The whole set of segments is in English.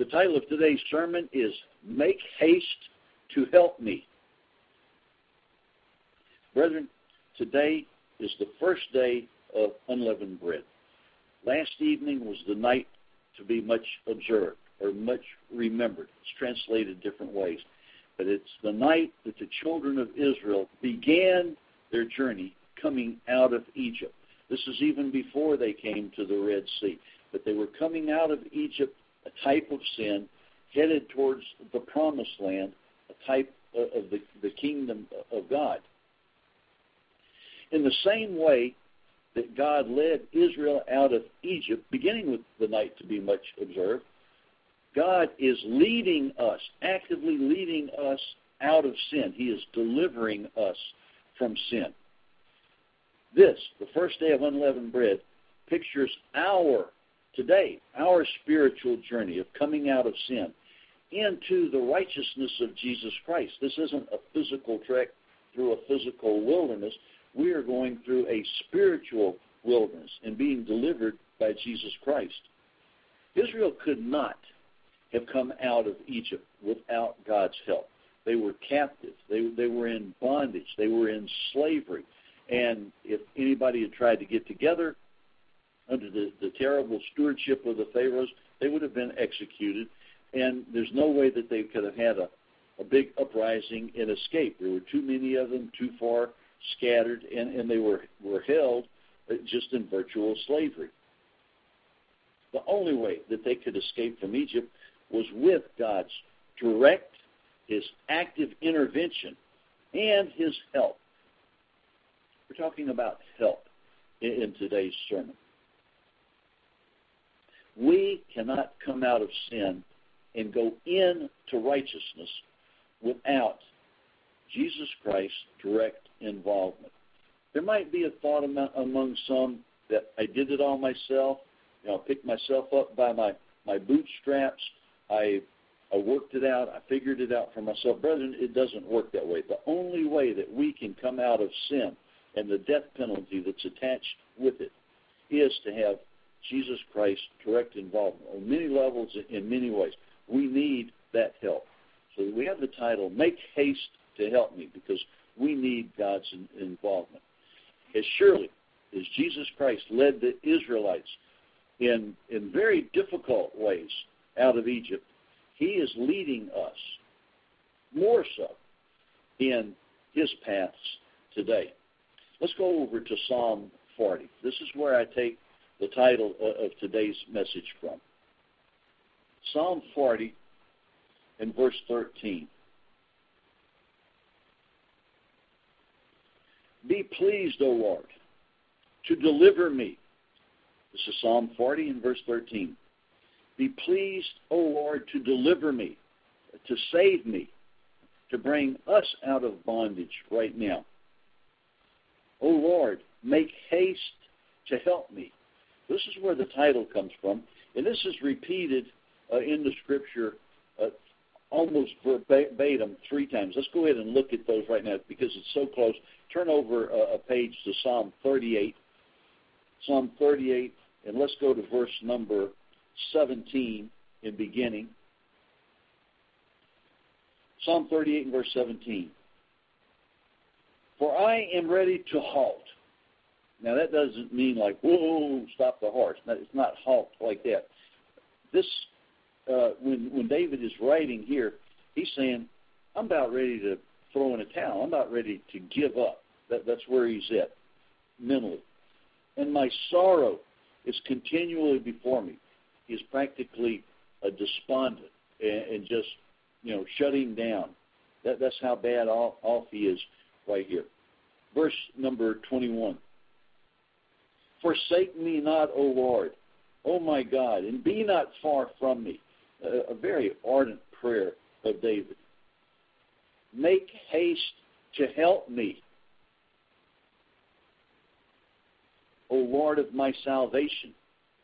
The title of today's sermon is Make Haste to Help Me. Brethren, today is the first day of unleavened bread. Last evening was the night to be much observed or much remembered. It's translated different ways. But it's the night that the children of Israel began their journey coming out of Egypt. This is even before they came to the Red Sea. But they were coming out of Egypt, a type of sin, headed towards the promised land, a type of the kingdom of God. In the same way that God led Israel out of Egypt, beginning with the night to be much observed, God is leading us, actively leading us out of sin. He is delivering us from sin. This, the first day of unleavened bread, pictures our spiritual journey of coming out of sin into the righteousness of Jesus Christ. This isn't a physical trek through a physical wilderness. We are going through a spiritual wilderness and being delivered by Jesus Christ. Israel could not have come out of Egypt without God's help. They were captive. They were in bondage. They were in slavery. And if anybody had tried to get together under the terrible stewardship of the Pharaohs, they would have been executed. And there's no way that they could have had a big uprising and escape. There were too many of them, too far scattered, and they were held just in virtual slavery. The only way that they could escape from Egypt was with God's direct, His active intervention, and His help. We're talking about help in today's sermon. We cannot come out of sin and go into righteousness without Jesus Christ's direct involvement. There might be a thought among some that I did it all myself. I picked myself up by my bootstraps. I worked it out. I figured it out for myself. Brethren, it doesn't work that way. The only way that we can come out of sin and the death penalty that's attached with it is to have Jesus Christ's direct involvement on many levels, in many ways. We need that help. So we have the title, Make Haste to Help Me, because we need God's involvement. As surely as Jesus Christ led the Israelites in very difficult ways out of Egypt, He is leading us more so in His paths today. Let's go over to Psalm 40. This is where I take the title of today's message from. Psalm 40 and verse 13. Be pleased, O Lord, to deliver me. This is Psalm 40 and verse 13. Be pleased, O Lord, to deliver me, to save me, to bring us out of bondage right now. O Lord, make haste to help me. This is where the title comes from, and this is repeated in the Scripture almost verbatim 3 times. Let's go ahead and look at those right now because it's so close. Turn over a page to Psalm 38. Psalm 38, and let's go to verse number 17 in beginning. Psalm 38 and verse 17. For I am ready to halt. Now that doesn't mean like, whoa, stop the horse. It's not halt like that. This, when David is writing here, he's saying, I'm about ready to throw in a towel. I'm about ready to give up. That's where he's at mentally. And my sorrow is continually before me. He's practically a despondent and just, shutting down. That's how bad off he is right here. Verse number 21. Forsake me not, O Lord, O my God, and be not far from me. A very ardent prayer of David. Make haste to help me, O Lord of my salvation.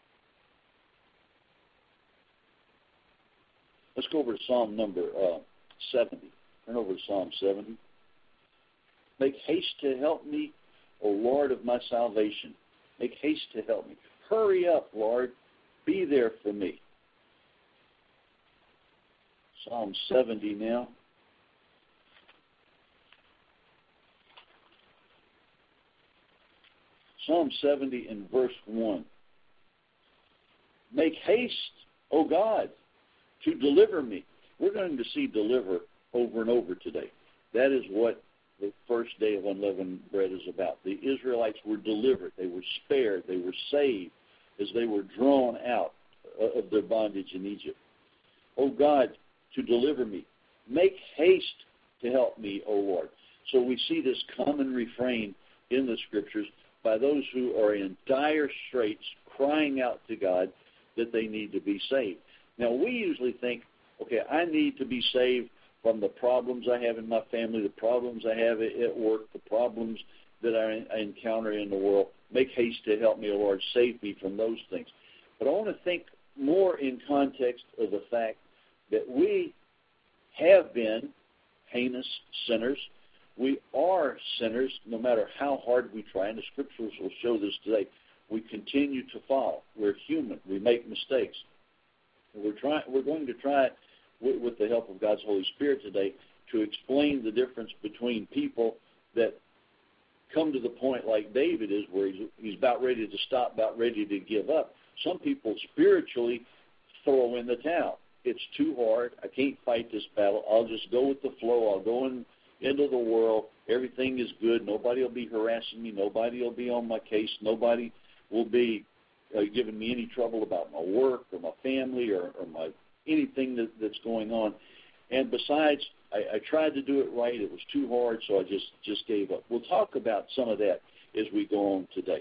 Let's go over to Psalm number 70. Turn over to Psalm 70. Make haste to help me, O Lord of my salvation. Make haste to help me. Hurry up, Lord. Be there for me. Psalm 70 now. Psalm 70 in verse 1. Make haste, O God, to deliver me. We're going to see deliver over and over today. That is what the first day of unleavened bread is about. The Israelites were delivered. They were spared. They were saved as they were drawn out of their bondage in Egypt. O God, to deliver me. Make haste to help me, O Lord. So we see this common refrain in the Scriptures by those who are in dire straits, crying out to God that they need to be saved. Now, we usually think, okay, I need to be saved from the problems I have in my family, the problems I have at work, the problems that I encounter in the world. Make haste to help me, O Lord. Save me from those things. But I want to think more in context of the fact that we have been heinous sinners. We are sinners no matter how hard we try, and the Scriptures will show this today. We continue to fall. We're human. We make mistakes. We're going to try, with the help of God's Holy Spirit today, to explain the difference between people that come to the point like David is, where he's about ready to stop, about ready to give up. Some people spiritually throw in the towel. It's too hard. I can't fight this battle. I'll just go with the flow. I'll go into the world. Everything is good. Nobody will be harassing me. Nobody will be on my case. Nobody will be giving me any trouble about my work or my family or my anything that's going on. And besides, I tried to do it right. It was too hard, so I just gave up. We'll talk about some of that as we go on today.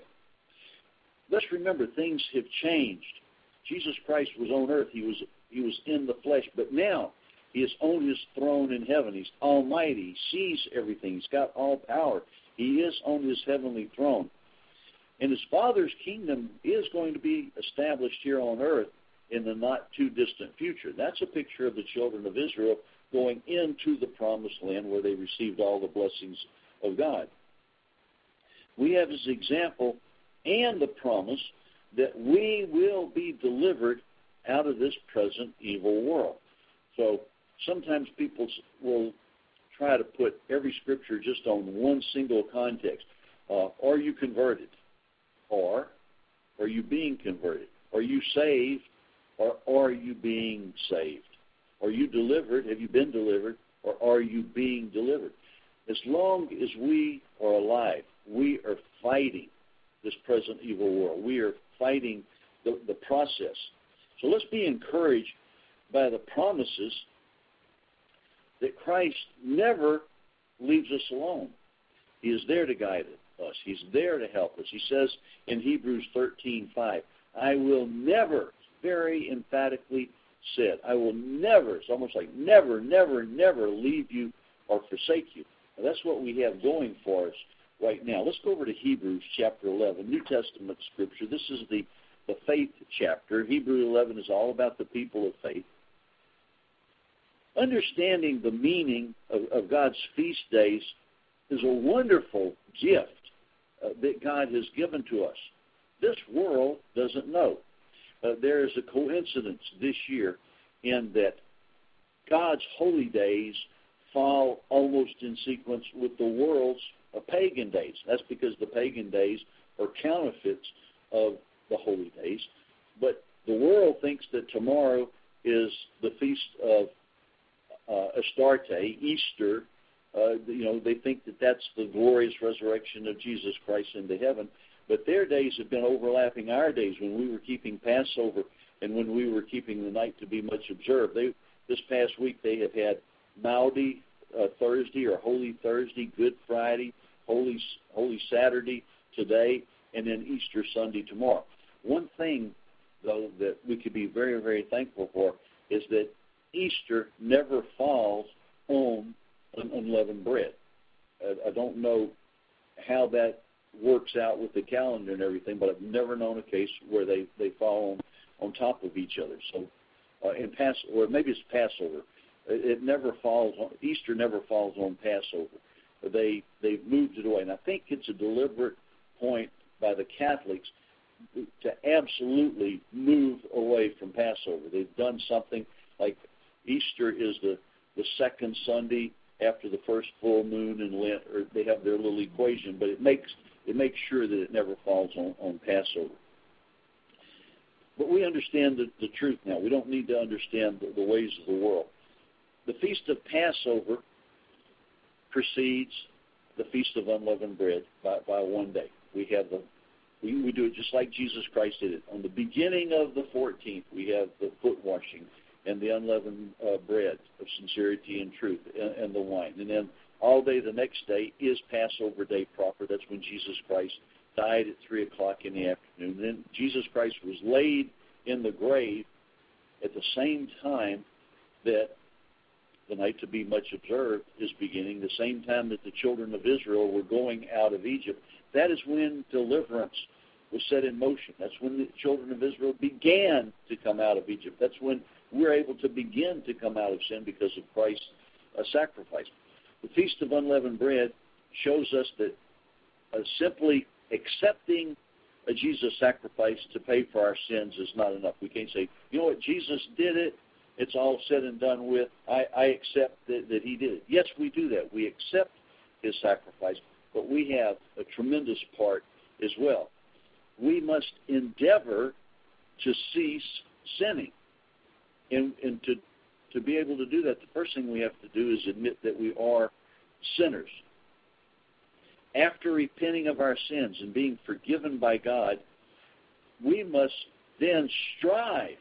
Let's remember, things have changed. Jesus Christ was on earth. He was in the flesh, but now he is on his throne in heaven. He's almighty. He sees everything. He's got all power. He is on his heavenly throne. And his Father's kingdom is going to be established here on earth in the not-too-distant future. That's a picture of the children of Israel going into the promised land where they received all the blessings of God. We have as example and the promise that we will be delivered out of this present evil world. So sometimes people will try to put every Scripture just on one single context. Are you converted? Or are you being converted? Are you saved? Or are you being saved? Are you delivered? Have you been delivered? Or are you being delivered? As long as we are alive, we are fighting this present evil world. We are fighting the process. So let's be encouraged by the promises that Christ never leaves us alone. He is there to guide us. He's there to help us. He says in Hebrews 13:5, I will never, very emphatically said, I will never, it's almost like never, never, never leave you or forsake you. Now, that's what we have going for us right now. Let's go over to Hebrews chapter 11, New Testament Scripture. This is the faith chapter. Hebrews 11 is all about the people of faith. Understanding the meaning of God's feast days is a wonderful gift that God has given to us. This world doesn't know. There is a coincidence this year in that God's holy days fall almost in sequence with the world's pagan days. That's because the pagan days are counterfeits of the holy days. But the world thinks that tomorrow is the feast of Astarte, Easter. They think that that's the glorious resurrection of Jesus Christ into heaven. But their days have been overlapping our days when we were keeping Passover and when we were keeping the night to be much observed. This past week they have had Maundy Thursday or Holy Thursday, Good Friday, Holy Saturday today, and then Easter Sunday tomorrow. One thing, though, that we could be very, very thankful for is that Easter never falls on unleavened bread. I don't know how that works out with the calendar and everything, but I've never known a case where they fall on top of each other. So, or maybe it's Passover. It never falls on Easter. Never falls on Passover. They've moved it away, and I think it's a deliberate point by the Catholics to absolutely move away from Passover. They've done something like, Easter is the second Sunday after the first full moon in Lent, or they have their little equation, but it makes sure that it never falls on Passover. But we understand the truth now. We don't need to understand the ways of the world. The Feast of Passover precedes the Feast of Unleavened Bread by one day. We do it just like Jesus Christ did it. On the beginning of the 14th, we have the foot washing and the unleavened bread of sincerity and truth and the wine. And then all day the next day is Passover day proper. That's when Jesus Christ died at 3 o'clock in the afternoon. And then Jesus Christ was laid in the grave at the same time that the night to be much observed is beginning, the same time that the children of Israel were going out of Egypt. That is when deliverance was set in motion. That's when the children of Israel began to come out of Egypt. That's when we're able to begin to come out of sin because of Christ's sacrifice. The Feast of Unleavened Bread shows us that simply accepting a Jesus sacrifice to pay for our sins is not enough. We can't say, you know what, Jesus did it. It's all said and done with. I accept that he did it. Yes, we do that. We accept his sacrifice, but we have a tremendous part as well. We must endeavor to cease sinning. And to be able to do that, the first thing we have to do is admit that we are sinners. After repenting of our sins and being forgiven by God, we must then strive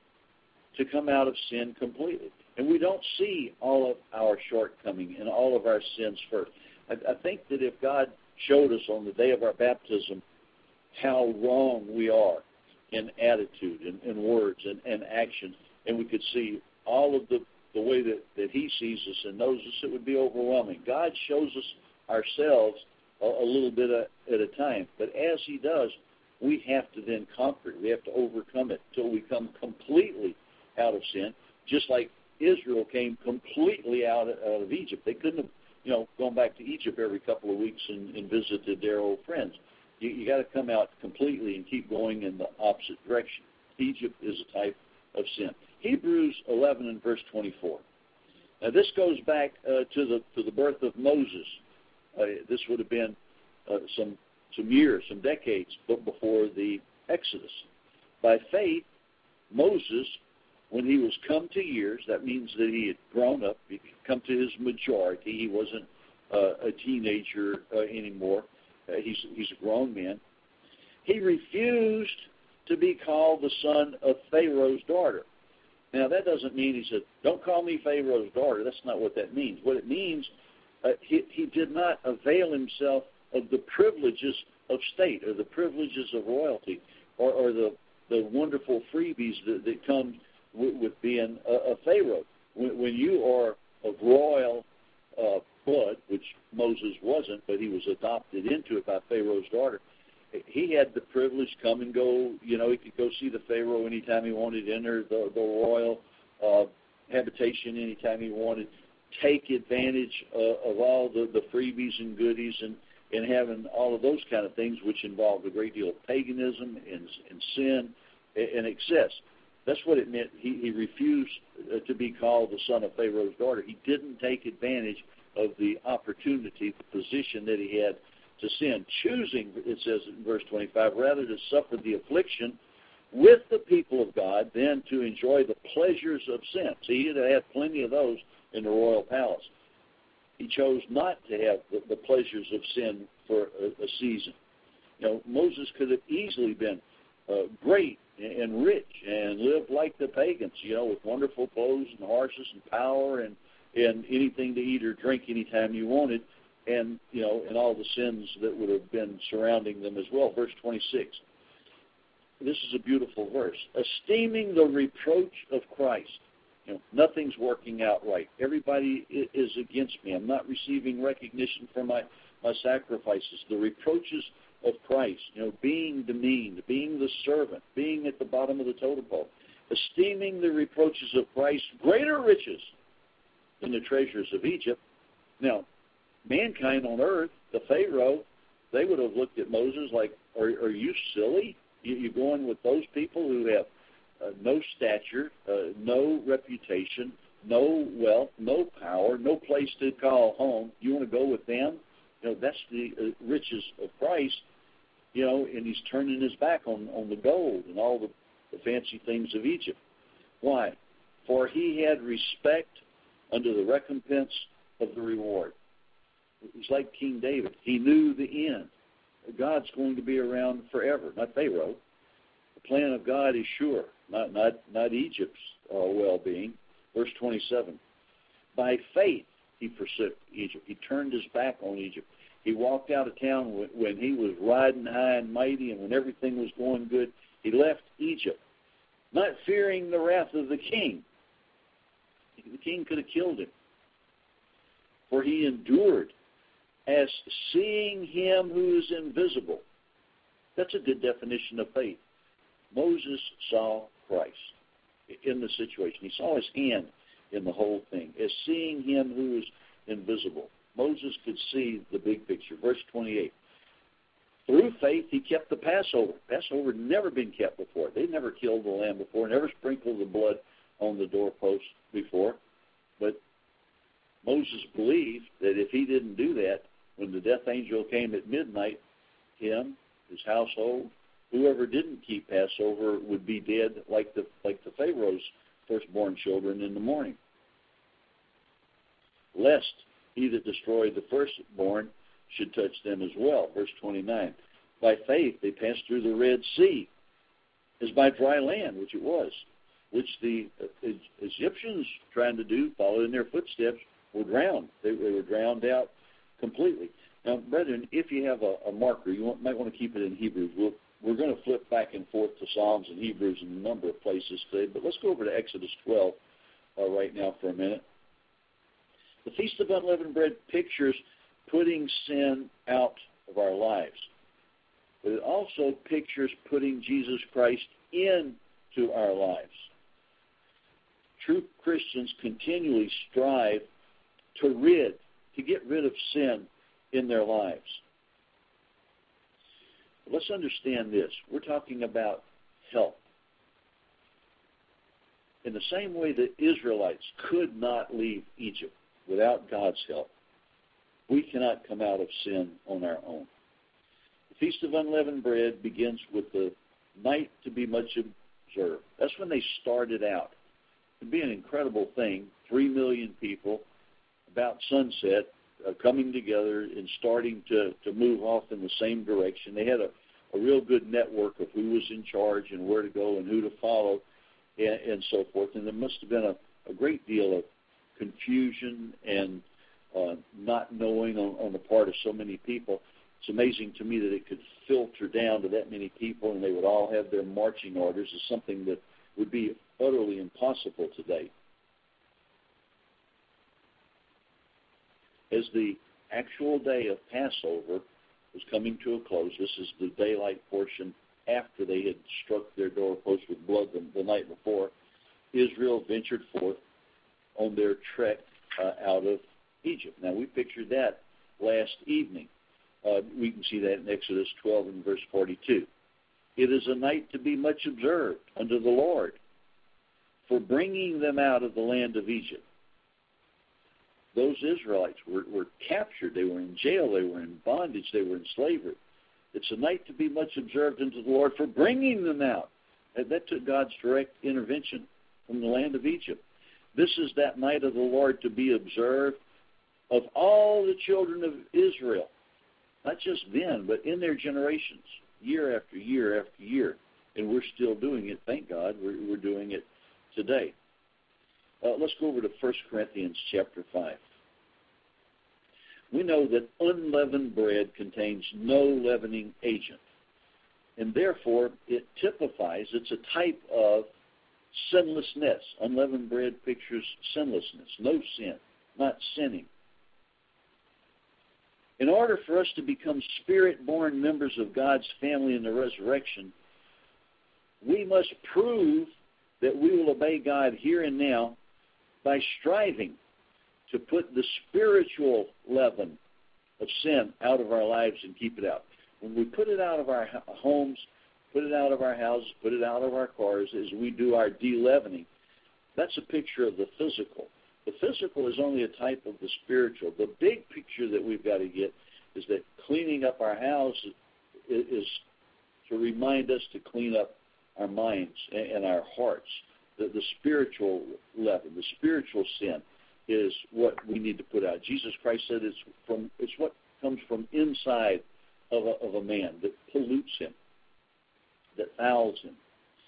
to come out of sin completely. And we don't see all of our shortcoming and all of our sins first. I think that if God showed us on the day of our baptism how wrong we are in attitude and words and action, and we could see all of the way that he sees us and knows us, it would be overwhelming. God shows us ourselves a little bit at a time. But as he does, we have to then conquer it. We have to overcome it until we come completely out of sin, just like Israel came completely out of Egypt. They couldn't have, gone back to Egypt every couple of weeks and visited their old friends. You got to come out completely and keep going in the opposite direction. Egypt is a type of sin. Hebrews 11 and verse 24. Now this goes back to the birth of Moses. This would have been some years, some decades before the Exodus. By faith, Moses, when he was come to years, that means that he had grown up, he had come to his majority. He wasn't a teenager anymore. He's a grown man. He refused to be called the son of Pharaoh's daughter. Now, that doesn't mean he said, don't call me Pharaoh's daughter. That's not what that means. What it means, he did not avail himself of the privileges of state or the privileges of royalty or the wonderful freebies that come with being a Pharaoh. When you are of royal blood, which Moses wasn't, but he was adopted into it by Pharaoh's daughter, he had the privilege to come and go. He could go see the Pharaoh anytime he wanted, enter the royal habitation anytime he wanted, take advantage of all the freebies and goodies and having all of those kind of things, which involved a great deal of paganism and sin and excess. That's what it meant. He refused to be called the son of Pharaoh's daughter. He didn't take advantage of the opportunity, the position that he had to sin, choosing, it says in verse 25, rather to suffer the affliction with the people of God than to enjoy the pleasures of sin. See, he had plenty of those in the royal palace. He chose not to have the pleasures of sin for a season. Moses could have easily been great and rich and lived like the pagans, with wonderful clothes and horses and power and anything to eat or drink anytime you wanted, and all the sins that would have been surrounding them as well. Verse 26. This is a beautiful verse. Esteeming the reproach of Christ. Nothing's working out right. Everybody is against me. I'm not receiving recognition for my sacrifices. The reproaches of Christ, being demeaned, being the servant, being at the bottom of the totem pole. Esteeming the reproaches of Christ greater riches than the treasures of Egypt. Now, mankind on earth, the Pharaoh, they would have looked at Moses like, are you silly? You're going with those people who have no stature, no reputation, no wealth, no power, no place to call home. You want to go with them? That's the riches of Christ, and he's turning his back on the gold and all the fancy things of Egypt. Why? For he had respect unto the recompense of the reward. He's like King David. He knew the end. God's going to be around forever, not Pharaoh. The plan of God is sure, not Egypt's well-being. Verse 27, by faith he forsook Egypt. He turned his back on Egypt. He walked out of town when he was riding high and mighty and when everything was going good. He left Egypt, not fearing the wrath of the king. The king could have killed him. For he endured as seeing him who is invisible. That's a good definition of faith. Moses saw Christ in the situation. He saw his hand in the whole thing, as seeing him who is invisible. Moses could see the big picture. Verse 28. Through faith, he kept the Passover. Passover had never been kept before. They'd never killed the lamb before, never sprinkled the blood on the doorpost before. But Moses believed that if he didn't do that, when the death angel came at midnight, him, his household, whoever didn't keep Passover would be dead like the Pharaoh's firstborn children in the morning. Lest he that destroyed the firstborn should touch them as well. Verse 29. By faith they passed through the Red Sea as by dry land, which it was, which the Egyptians trying to do, follow in their footsteps, were drowned. They were drowned out completely. Now, brethren, if you have a marker, you might want to keep it in Hebrews. We're going to flip back and forth to Psalms and Hebrews in a number of places today, but let's go over to Exodus 12 right now for a minute. The Feast of Unleavened Bread pictures putting sin out of our lives, but it also pictures putting Jesus Christ into our lives. True Christians continually strive to get rid of sin in their lives. But let's understand this. We're talking about help. In the same way that Israelites could not leave Egypt without God's help, we cannot come out of sin on our own. The Feast of Unleavened Bread begins with the night to be much observed. That's when they started out. It would be an incredible thing, 3 million people, about sunset, coming together and starting to move off in the same direction. They had a real good network of who was in charge and where to go and who to follow and so forth. And there must have been a great deal of confusion and not knowing on the part of so many people. It's amazing to me that it could filter down to that many people and they would all have their marching orders. Is something that would be utterly impossible today. As the actual day of Passover was coming to a close, this is the daylight portion after they had struck their doorpost with blood the night before, Israel ventured forth on their trek out of Egypt. Now, we pictured that last evening. We can see that in Exodus 12 and verse 42. It is a night to be much observed unto the Lord for bringing them out of the land of Egypt. Those Israelites were captured. They were in jail. They were in bondage. They were in slavery. It's a night to be much observed unto the Lord for bringing them out. That took God's direct intervention from the land of Egypt. This is that night of the Lord to be observed of all the children of Israel, not just then, but in their generations, year after year after year. And we're still doing it, thank God. We're doing it today. Let's go over to 1 Corinthians chapter 5. We know that unleavened bread contains no leavening agent, and therefore it typifies, it's a type of sinlessness. Unleavened bread pictures sinlessness, no sin, not sinning. In order for us to become spirit-born members of God's family in the resurrection, we must prove that we will obey God here and now by striving to put the spiritual leaven of sin out of our lives and keep it out. When we put it out of our homes, put it out of our houses, put it out of our cars as we do our de-leavening, that's a picture of the physical. The physical is only a type of the spiritual. The big picture that we've got to get is that cleaning up our house is to remind us to clean up our minds and our hearts. The spiritual leaven, the spiritual sin is what we need to put out. Jesus Christ said it's what comes from inside of a man that pollutes him, that fouls him.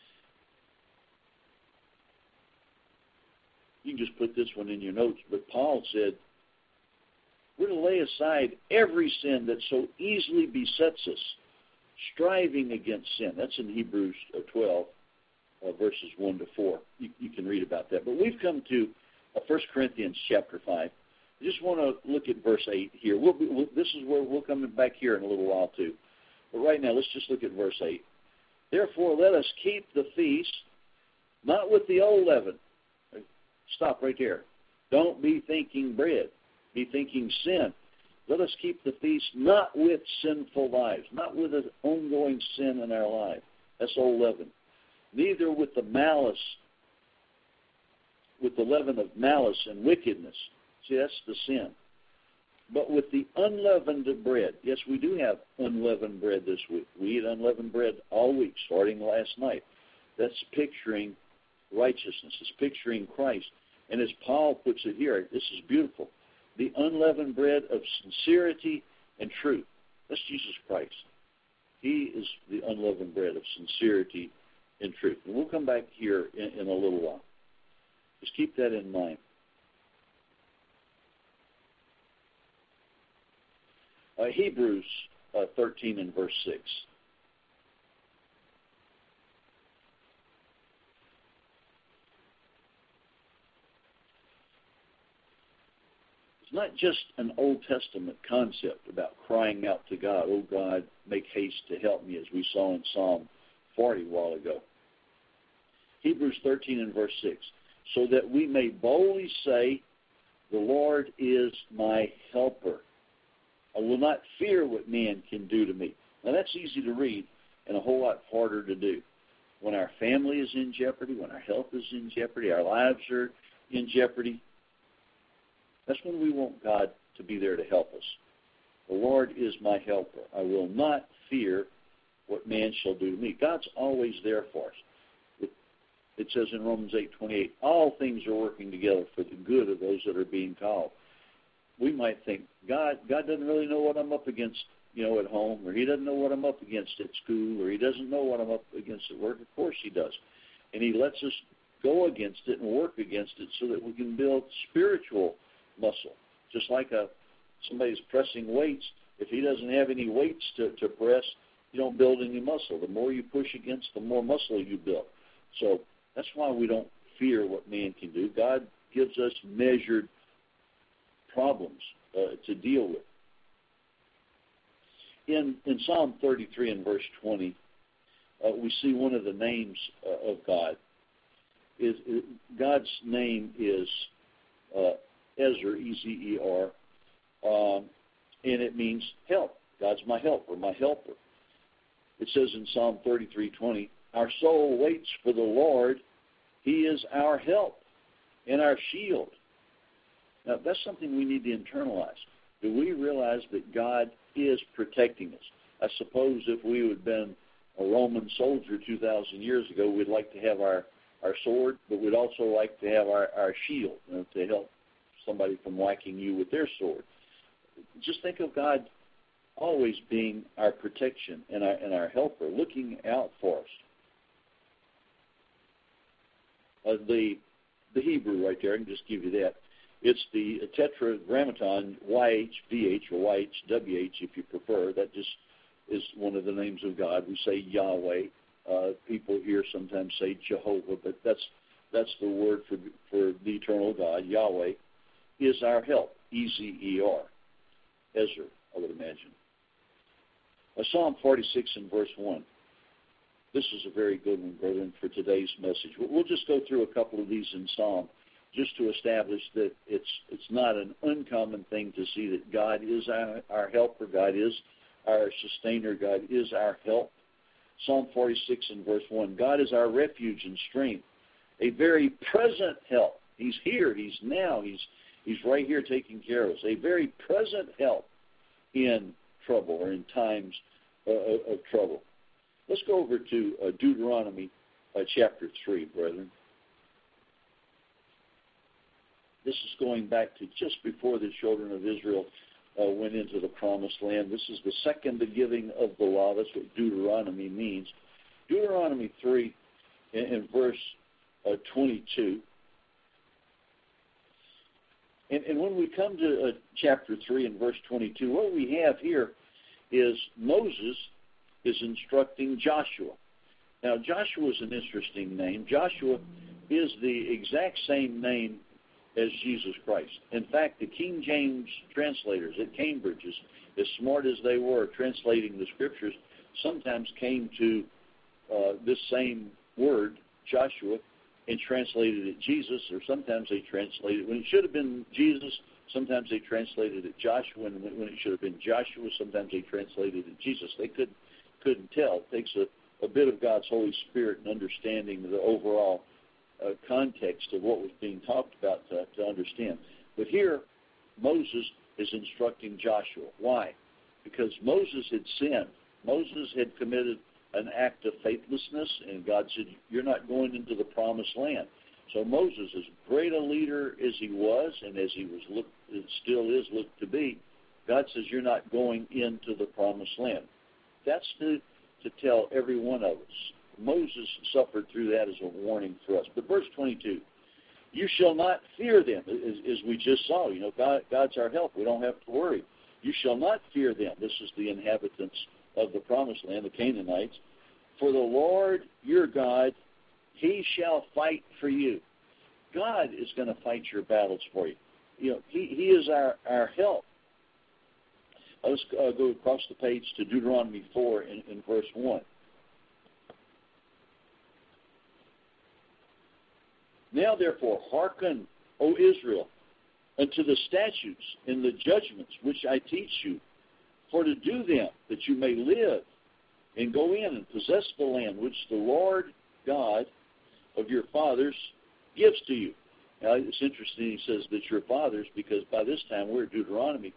You can just put this one in your notes, but Paul said, we're to lay aside every sin that so easily besets us, striving against sin. That's in Hebrews 12, verses 1 to 4. You can read about that. But we've come to 1 Corinthians chapter 5. I just want to look at verse 8 here. This is where we'll come back here in a little while too. But right now, let's just look at verse 8. Therefore, let us keep the feast, not with the old leaven. Stop right there. Don't be thinking bread. Be thinking sin. Let us keep the feast not with sinful lives, not with an ongoing sin in our life. That's old leaven. Neither with the malice, with the leaven of malice and wickedness. See, that's the sin. But with the unleavened bread. Yes, we do have unleavened bread this week. We eat unleavened bread all week, starting last night. That's picturing righteousness. It's picturing Christ. And as Paul puts it here, this is beautiful. The unleavened bread of sincerity and truth. That's Jesus Christ. He is the unleavened bread of sincerity and truth. And we'll come back here in a little while. Just keep that in mind. Hebrews 13 and verse 6. It's not just an Old Testament concept about crying out to God, oh God, make haste to help me, as we saw in Psalm 40 a while ago. Hebrews 13 and verse 6. So that we may boldly say, the Lord is my helper. I will not fear what man can do to me. Now that's easy to read and a whole lot harder to do. When our family is in jeopardy, when our health is in jeopardy, our lives are in jeopardy, that's when we want God to be there to help us. The Lord is my helper. I will not fear what man shall do to me. God's always there for us. It says in Romans 8:28, all things are working together for the good of those that are being called. We might think, God doesn't really know what I'm up against, at home, or he doesn't know what I'm up against at school, or he doesn't know what I'm up against at work. Of course he does. And he lets us go against it and work against it so that we can build spiritual muscle. Just like somebody's pressing weights, if he doesn't have any weights to press, you don't build any muscle. The more you push against, the more muscle you build. So that's why we don't fear what man can do. God gives us measured problems to deal with. In Psalm 33 and verse 20, we see one of the names of God. God's name is Ezer, E-Z-E-R, and it means help. God's my helper, my helper. It says in Psalm 33:20, our soul waits for the Lord. He is our help and our shield. Now, that's something we need to internalize. Do we realize that God is protecting us? I suppose if we had been a Roman soldier 2,000 years ago, we'd like to have our sword, but we'd also like to have our shield to help somebody from whacking you with their sword. Just think of God always being our protection and our helper, looking out for us. The Hebrew right there, I can just give you that. It's the Tetragrammaton, YHVH or YHWH if you prefer. That just is one of the names of God. We say Yahweh. People here sometimes say Jehovah, but that's the word for the eternal God. Yahweh is our help. E-Z-E-R. Ezer, I would imagine. Psalm 46 and verse 1. This is a very good one, brethren, for today's message. We'll just go through a couple of these in Psalm just to establish that it's not an uncommon thing to see that God is our helper, God is our sustainer, God is our help. Psalm 46 and verse 1, God is our refuge and strength, a very present help He's here. He's now. He's right here taking care of us. A very present help in trouble or in times of trouble. Let's go over to Deuteronomy chapter 3, brethren. This is going back to just before the children of Israel went into the promised land. This is the second giving of the law. That's what Deuteronomy means. Deuteronomy 3 in verse 22. And when we come to chapter 3 and verse 22, what we have here is Moses is instructing Joshua. Now, Joshua is an interesting name. Joshua is the exact same name as Jesus Christ. In fact, the King James translators at Cambridge, as smart as they were translating the Scriptures, sometimes came to this same word, Joshua, and translated it Jesus, or sometimes they translated, when it should have been Jesus, sometimes they translated it Joshua, and when it should have been Joshua, sometimes they translated it Jesus. They couldn't tell. It takes a bit of God's Holy Spirit and understanding the overall context of what was being talked about to understand. But here, Moses is instructing Joshua. Why? Because Moses had sinned. Moses had committed an act of faithlessness, and God said, you're not going into the promised land. So Moses, as great a leader as he was, and as he was still is looked to be, God says, you're not going into the promised land. That's to tell every one of us. Moses suffered through that as a warning for us. But verse 22, you shall not fear them, as we just saw. You know, God's our help. We don't have to worry. You shall not fear them. This is the inhabitants of the promised land, the Canaanites. For the Lord your God, he shall fight for you. God is going to fight your battles for you. You know, he is our help. Let's go across the page to Deuteronomy 4 in verse 1. Now, therefore, hearken, O Israel, unto the statutes and the judgments which I teach you, for to do them, that you may live and go in and possess the land which the Lord God of your fathers gives to you. Now, it's interesting he says that your fathers, because by this time we're at Deuteronomy.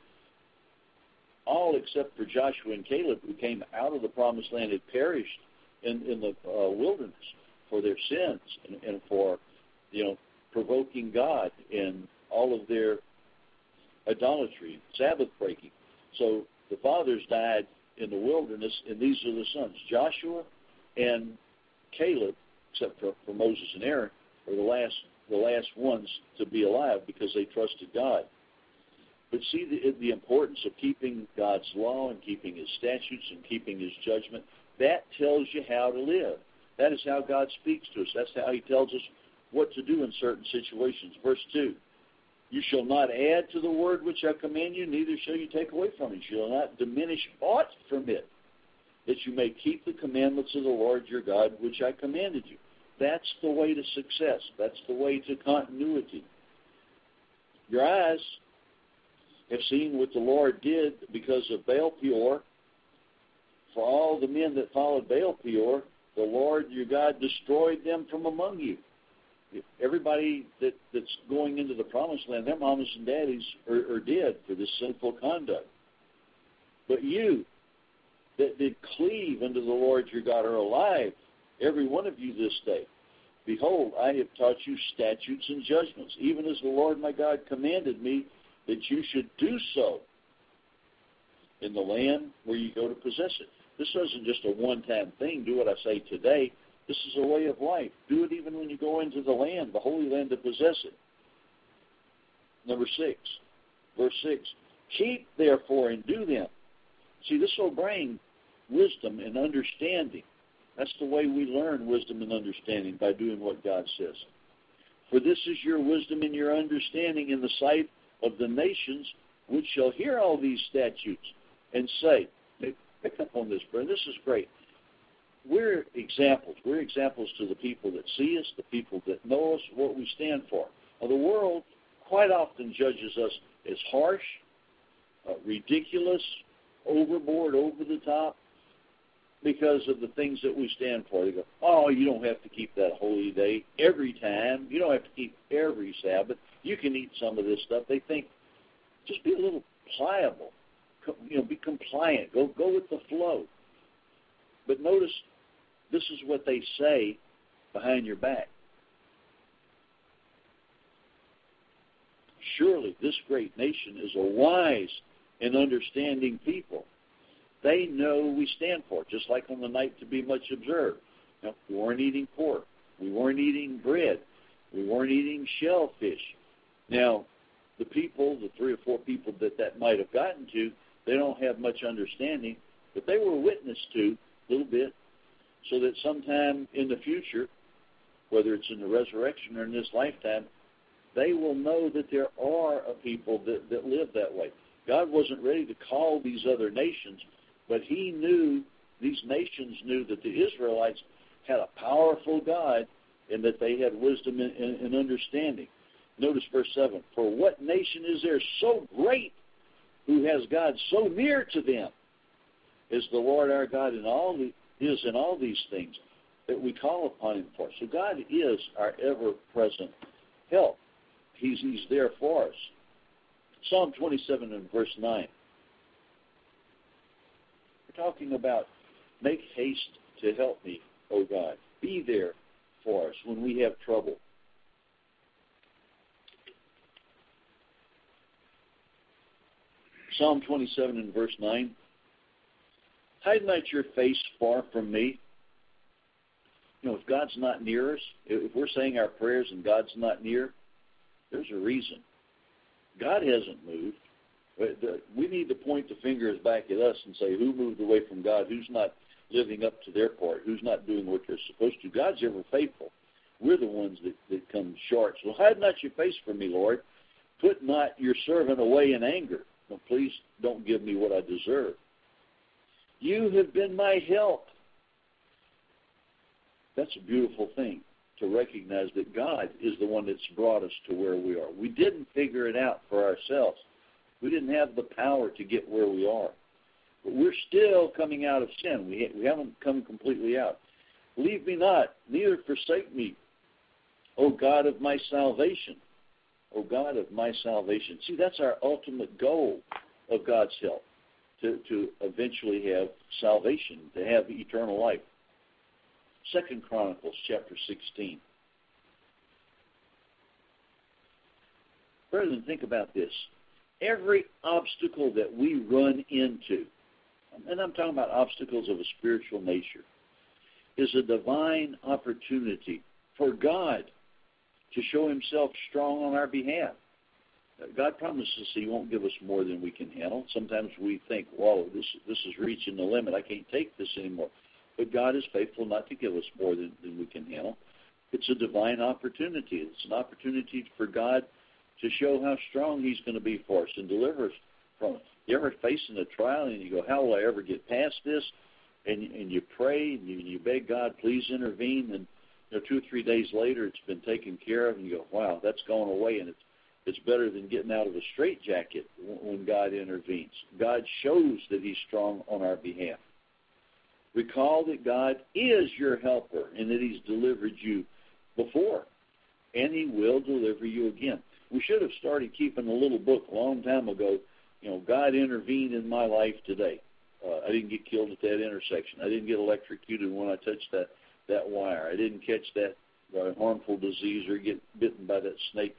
All except for Joshua and Caleb, who came out of the promised land, had perished in the wilderness for their sins and for, provoking God in all of their idolatry, Sabbath breaking. So the fathers died in the wilderness, and these are the sons. Joshua and Caleb, except for Moses and Aaron, are the last ones to be alive because they trusted God. But see the importance of keeping God's law and keeping his statutes and keeping his judgment. That tells you how to live. That is how God speaks to us. That's how he tells us what to do in certain situations. Verse 2, you shall not add to the word which I command you, neither shall you take away from it. You shall not diminish aught from it, that you may keep the commandments of the Lord your God, which I commanded you. That's the way to success. That's the way to continuity. Your eyes have seen what the Lord did because of Baal Peor. For all the men that followed Baal Peor, the Lord your God destroyed them from among you. Everybody that's going into the promised land, their mamas and daddies are dead for this sinful conduct. But you that did cleave unto the Lord your God are alive, every one of you this day. Behold, I have taught you statutes and judgments, even as the Lord my God commanded me that you should do so in the land where you go to possess it. This isn't just a one-time thing. Do what I say today. This is a way of life. Do it even when you go into the land, the Holy Land, to possess it. Number 6, verse 6. Keep, therefore, and do them. See, this will bring wisdom and understanding. That's the way we learn wisdom and understanding, by doing what God says. For this is your wisdom and your understanding in the sight of the nations, which shall hear all these statutes and say, pick up on this, brother. This is great. We're examples. We're examples to the people that see us, the people that know us, what we stand for. Now, the world quite often judges us as harsh, ridiculous, overboard, over the top. because of the things that we stand for. They go, oh, you don't have to keep that holy day every time. You don't have to keep every Sabbath. You can eat some of this stuff. They think, just be a little pliable. Be compliant. Go with the flow. But notice, this is what they say behind your back. Surely this great nation is a wise and understanding people. They know we stand for it, just like on the night to be much observed. We weren't eating pork. We weren't eating bread. We weren't eating shellfish. Now, the people, the 3 or 4 people that might have gotten to, they don't have much understanding, but they were witness to a little bit, so that sometime in the future, whether it's in the resurrection or in this lifetime, they will know that there are a people that live that way. God wasn't ready to call these other nations, but he knew, these nations knew that the Israelites had a powerful God and that they had wisdom and understanding. Notice verse 7, for what nation is there so great who has God so near to them as the Lord our God in all these things that we call upon him for. So God is our ever-present help. He's there for us. Psalm 27 and verse 9. We're talking about, make haste to help me, O God. Be there for us when we have trouble. Psalm 27 and verse 9. Hide not your face far from me. If God's not near us, if we're saying our prayers and God's not near, there's a reason. God hasn't moved. We need to point the fingers back at us and say, who moved away from God? Who's not living up to their part? Who's not doing what they're supposed to? God's ever faithful. We're the ones that come short. So hide not your face from me, Lord. Put not your servant away in anger. No, please don't give me what I deserve. You have been my help. That's a beautiful thing, to recognize that God is the one that's brought us to where we are. We didn't figure it out for ourselves. We didn't have the power to get where we are. But we're still coming out of sin. We haven't come completely out. Leave me not, neither forsake me, O God of my salvation. O God of my salvation. See, that's our ultimate goal of God's help, to eventually have salvation, to have eternal life. 2 Chronicles chapter 16. Brethren, think about this. Every obstacle that we run into, and I'm talking about obstacles of a spiritual nature, is a divine opportunity for God to show himself strong on our behalf. God promises he won't give us more than we can handle. Sometimes we think, whoa, this is reaching the limit. I can't take this anymore. But God is faithful not to give us more than we can handle. It's a divine opportunity. It's an opportunity for God to show how strong he's going to be for us and deliver us from it. You ever facing a trial and you go, how will I ever get past this? And you pray and you beg God, please intervene. And 2 or 3 days later, it's been taken care of, and you go, wow, that's going away. And it's better than getting out of a straitjacket when God intervenes. God shows that he's strong on our behalf. Recall that God is your helper and that he's delivered you before, and he will deliver you again. We should have started keeping a little book a long time ago. God intervened in my life today. I didn't get killed at that intersection. I didn't get electrocuted when I touched that wire. I didn't catch that harmful disease or get bitten by that snake.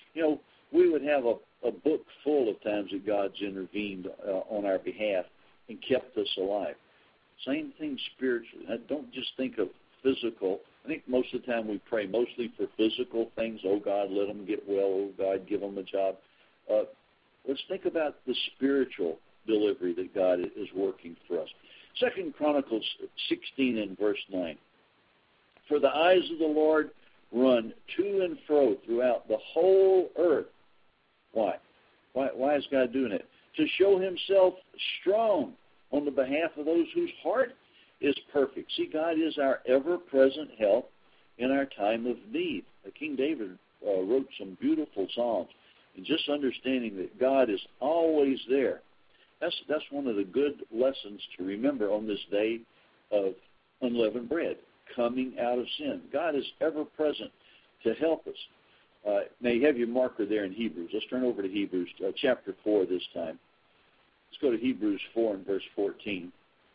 We would have a book full of times that God's intervened on our behalf and kept us alive. Same thing spiritually. Now, don't just think of physical. I think most of the time we pray mostly for physical things. Oh, God, let them get well. Oh, God, give them a job. Let's think about the spiritual delivery that God is working for us. 2 Chronicles 16 and verse 9. For the eyes of the Lord run to and fro throughout the whole earth. Why? Why is God doing it? To show himself strong on the behalf of those whose heart is perfect. See, God is our ever-present help in our time of need. King David wrote some beautiful psalms, and just understanding that God is always there. That's one of the good lessons to remember on this day of unleavened bread, coming out of sin. God is ever present to help us. Now, you have your marker there in Hebrews. Let's turn over to Hebrews chapter 4 this time. Let's go to Hebrews 4 and verse 14.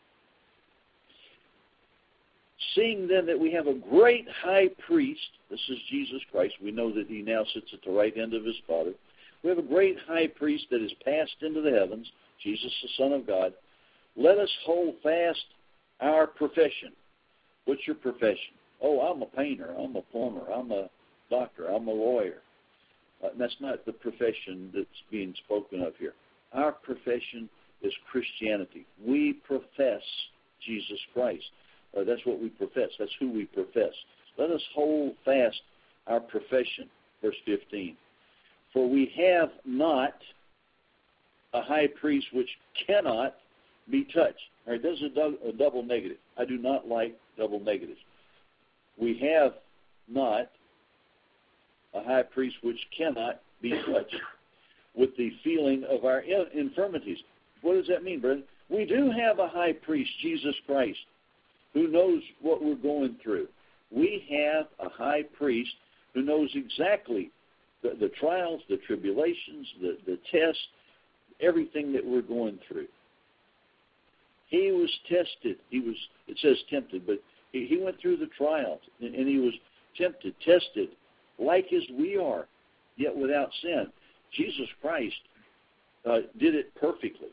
Seeing then that we have a great high priest, this is Jesus Christ. We know that he now sits at the right hand of his Father. We have a great high priest that is passed into the heavens, Jesus the Son of God. Let us hold fast our profession. What's your profession? Oh, I'm a painter, I'm a plumber, I'm a doctor, I'm a lawyer. That's not the profession that's being spoken of here. Our profession is Christianity. We profess Jesus Christ. That's what we profess. That's who we profess. Let us hold fast our profession. Verse 15. For we have not a high priest which cannot be touched. All right, this is a double negative. I do not like double negatives. We have not a high priest which cannot be touched with the feeling of our infirmities. What does that mean, brother? We do have a high priest, Jesus Christ, who knows what we're going through. We have a high priest who knows exactly the trials, the tribulations, the tests, everything that we're going through. He was tested. It says tempted, but he went through the trials, and he was tempted, tested, like as we are, yet without sin. Jesus Christ did it perfectly.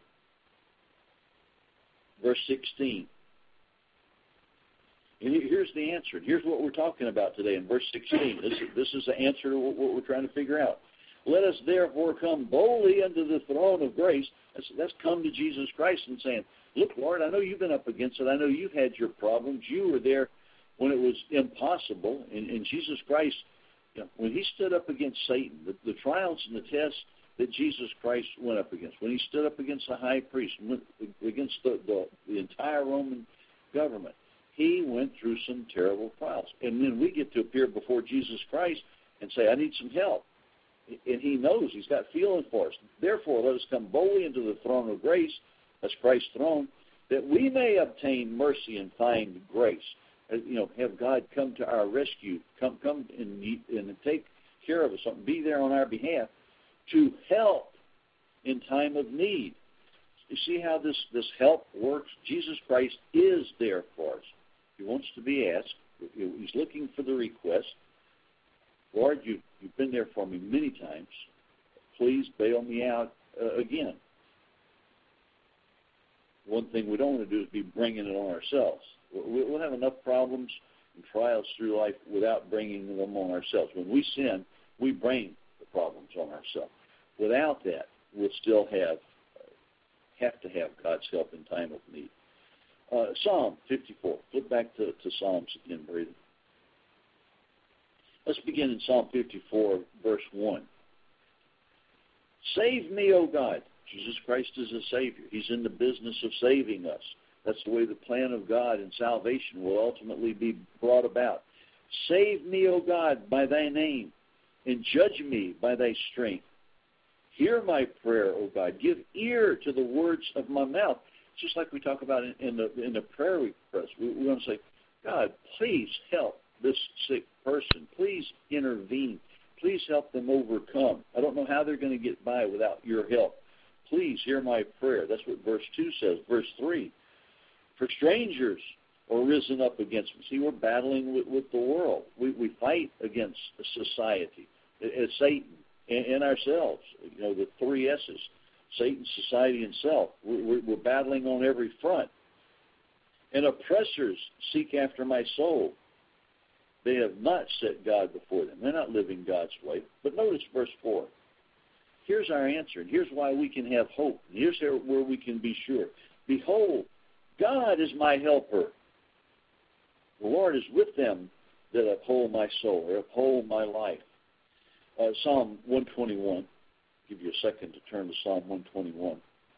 Verse 16. And here's the answer. Here's what we're talking about today in verse 16. This is the answer to what we're trying to figure out. Let us therefore come boldly unto the throne of grace. That's come to Jesus Christ and saying, look, Lord, I know you've been up against it. I know you've had your problems. You were there when it was impossible. And Jesus Christ, when he stood up against Satan, the trials and the tests that Jesus Christ went up against, when he stood up against the high priest, against the entire Roman government, he went through some terrible trials. And then we get to appear before Jesus Christ and say, I need some help. And he knows, he's got feeling for us. Therefore, let us come boldly into the throne of grace, that's Christ's throne, that we may obtain mercy and find grace. Have God come to our rescue, come and take care of us, be there on our behalf to help in time of need. You see how this help works? Jesus Christ is there for us. He wants to be asked. He's looking for the request. Lord, you've been there for me many times. Please bail me out again. One thing we don't want to do is be bringing it on ourselves. We'll have enough problems and trials through life without bringing them on ourselves. When we sin, we bring the problems on ourselves. Without that, we'll still have to have God's help in time of need. Psalm 54. Flip back to Psalms again, Brady. Let's begin in Psalm 54, verse 1. Save me, O God. Jesus Christ is a Savior. He's in the business of saving us. That's the way the plan of God and salvation will ultimately be brought about. Save me, O God, by thy name, and judge me by thy strength. Hear my prayer, O God. Give ear to the words of my mouth. Just like we talk about in the prayer request. We want to say, God, please help this sick person. Please intervene. Please help them overcome. I don't know how they're going to get by without your help. Please hear my prayer. That's what verse 2 says. Verse 3, for strangers are risen up against me. See, we're battling with the world. We fight against society, Satan, and ourselves. The three S's. Satan, society, and self. We're battling on every front. And oppressors seek after my soul. They have not set God before them. They're not living God's way. But notice verse 4. Here's our answer, and here's why we can have hope. And here's where we can be sure. Behold, God is my helper. The Lord is with them that uphold my soul, or uphold my life. Psalm 121. Give you a second to turn to Psalm 121.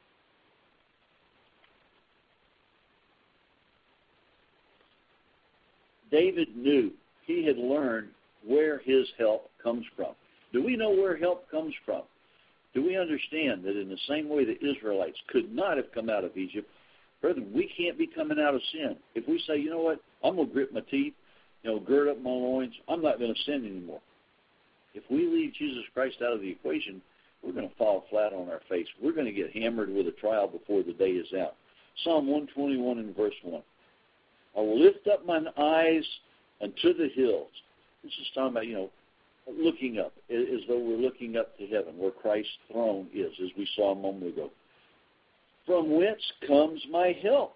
David knew, he had learned where his help comes from. Do we know where help comes from? Do we understand that in the same way the Israelites could not have come out of Egypt, Brethren, we can't be coming out of sin. If we say, you know what, I'm going to grit my teeth, gird up my loins, I'm not going to sin anymore. If we leave Jesus Christ out of the equation, we're going to fall flat on our face. We're going to get hammered with a trial before the day is out. Psalm 121 and verse 1. I will lift up mine eyes unto the hills. This is talking about, looking up, as though we're looking up to heaven, where Christ's throne is, as we saw a moment ago. From whence comes my help?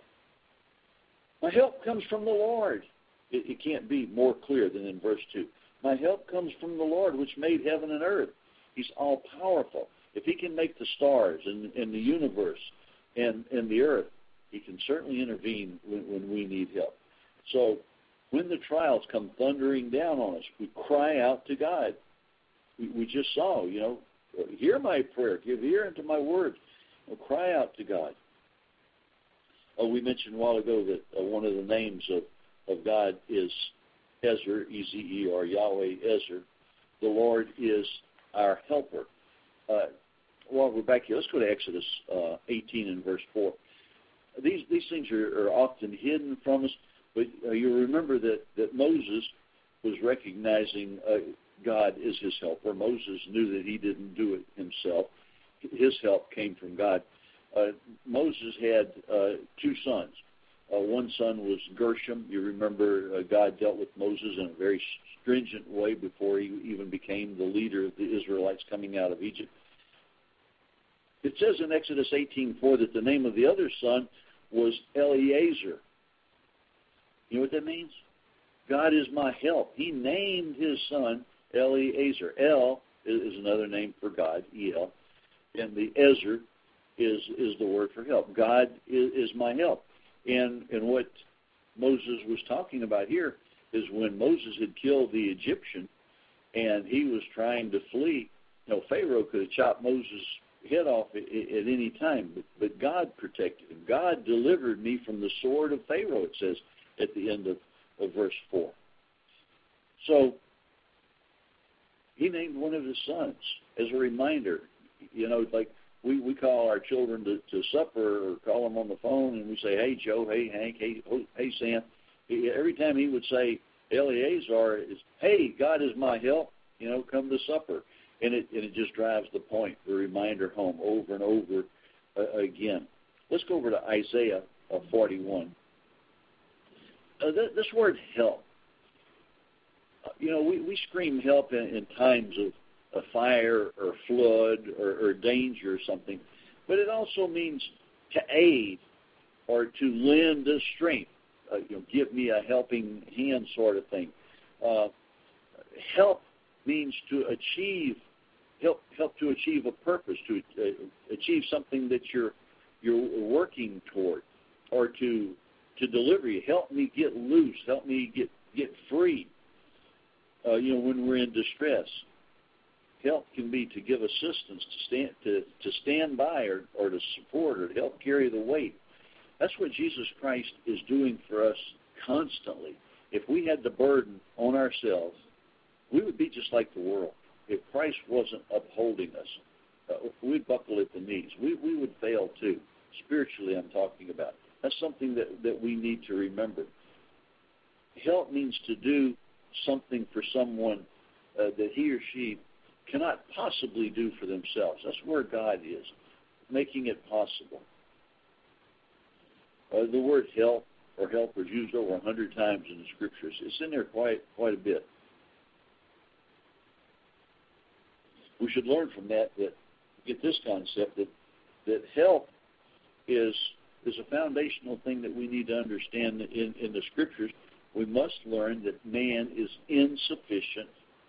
My help comes from the Lord. It can't be more clear than in verse 2. My help comes from the Lord, which made heaven and earth. He's all-powerful. If he can make the stars and the universe and the earth, he can certainly intervene when we need help. So when the trials come thundering down on us, we cry out to God. We just saw, hear my prayer, give ear unto my words. Cry out to God. We mentioned a while ago that one of the names of God is Ezer, E-Z-E-R, Yahweh Ezer. The Lord is our helper. While we're back here, let's go to Exodus 18 and verse 4. These things are often hidden from us, but you remember that Moses was recognizing God as his helper. Moses knew that he didn't do it himself. His help came from God. Moses had two sons. One son was Gershom. You remember God dealt with Moses in a very stringent way before he even became the leader of the Israelites coming out of Egypt. It says in Exodus 18:4 that the name of the other son was Eliezer. You know what that means? God is my help. He named his son Eliezer. El is another name for God, El, and the Ezer is the word for help. God is my help. And what Moses was talking about here is when Moses had killed the Egyptian and he was trying to flee, Pharaoh could have chopped Moses' head off at any time, but God protected him. God delivered me from the sword of Pharaoh, it says at the end of verse 4. So he named one of his sons as a reminder. Like we call our children to supper or call them on the phone and we say, hey, Joe, hey, Hank, hey, Sam. Every time he would say Eleazar, is, hey, God is my help, come to supper. And it just drives the point, the reminder home over and over again. Let's go over to Isaiah 41. This word help, we scream help in times of a fire or flood or danger or something, but it also means to aid or to lend a strength, give me a helping hand sort of thing. Help means to achieve, help to achieve a purpose, to achieve something that you're working toward, or to deliver you. Help me get loose. Help me get free. When we're in distress, help can be to give assistance, to stand by, or to support, or to help carry the weight. That's what Jesus Christ is doing for us constantly. If we had the burden on ourselves, we would be just like the world. If Christ wasn't upholding us, we'd buckle at the knees. We would fail too. Spiritually, I'm talking about. That's something that we need to remember. Help means to do something for someone that he or she cannot possibly do for themselves. That's where God is, making it possible. The word help or helper is used over 100 times in the Scriptures. It's in there quite a bit. We should learn from that get this concept that help is a foundational thing that we need to understand in the Scriptures. We must learn that man is insufficient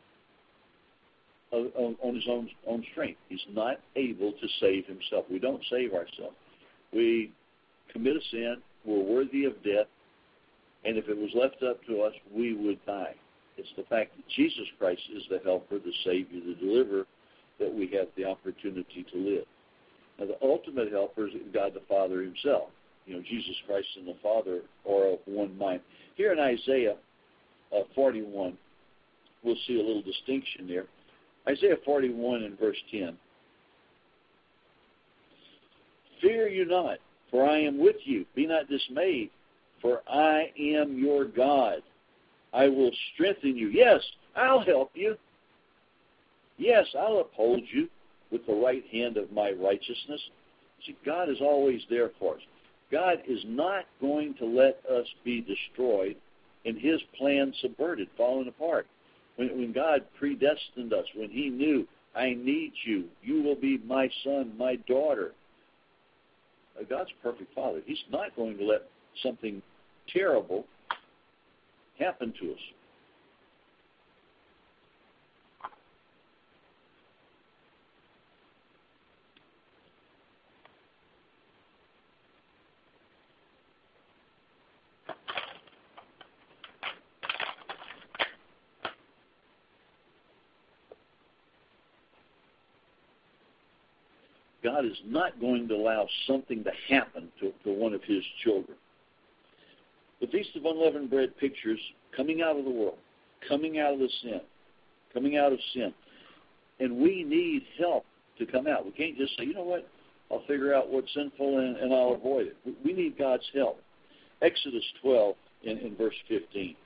on his own strength. He's not able to save himself. We don't save ourselves. We commit a sin, we're worthy of death, and if it was left up to us, we would die. It's the fact that Jesus Christ is the helper, the Savior, the deliverer, that we have the opportunity to live. Now, the ultimate helper is God the Father himself. Jesus Christ and the Father are of one mind. Here in Isaiah 41, we'll see a little distinction there. Isaiah 41 and verse 10. Fear you not, for I am with you. Be not dismayed, for I am your God. I will strengthen you. Yes, I'll help you. Yes, I'll uphold you with the right hand of my righteousness. See, God is always there for us. God is not going to let us be destroyed and His plan subverted, falling apart. When God predestined us, when He knew, I need you, you will be my son, my daughter. God's a perfect Father. He's not going to let something terrible happen to us. God is not going to allow something to happen to one of His children. The Feast of Unleavened Bread pictures coming out of the world, coming out of the sin, coming out of sin. And we need help to come out. We can't just say, you know what, I'll figure out what's sinful and I'll avoid it. We need God's help. Exodus 12 in verse 15.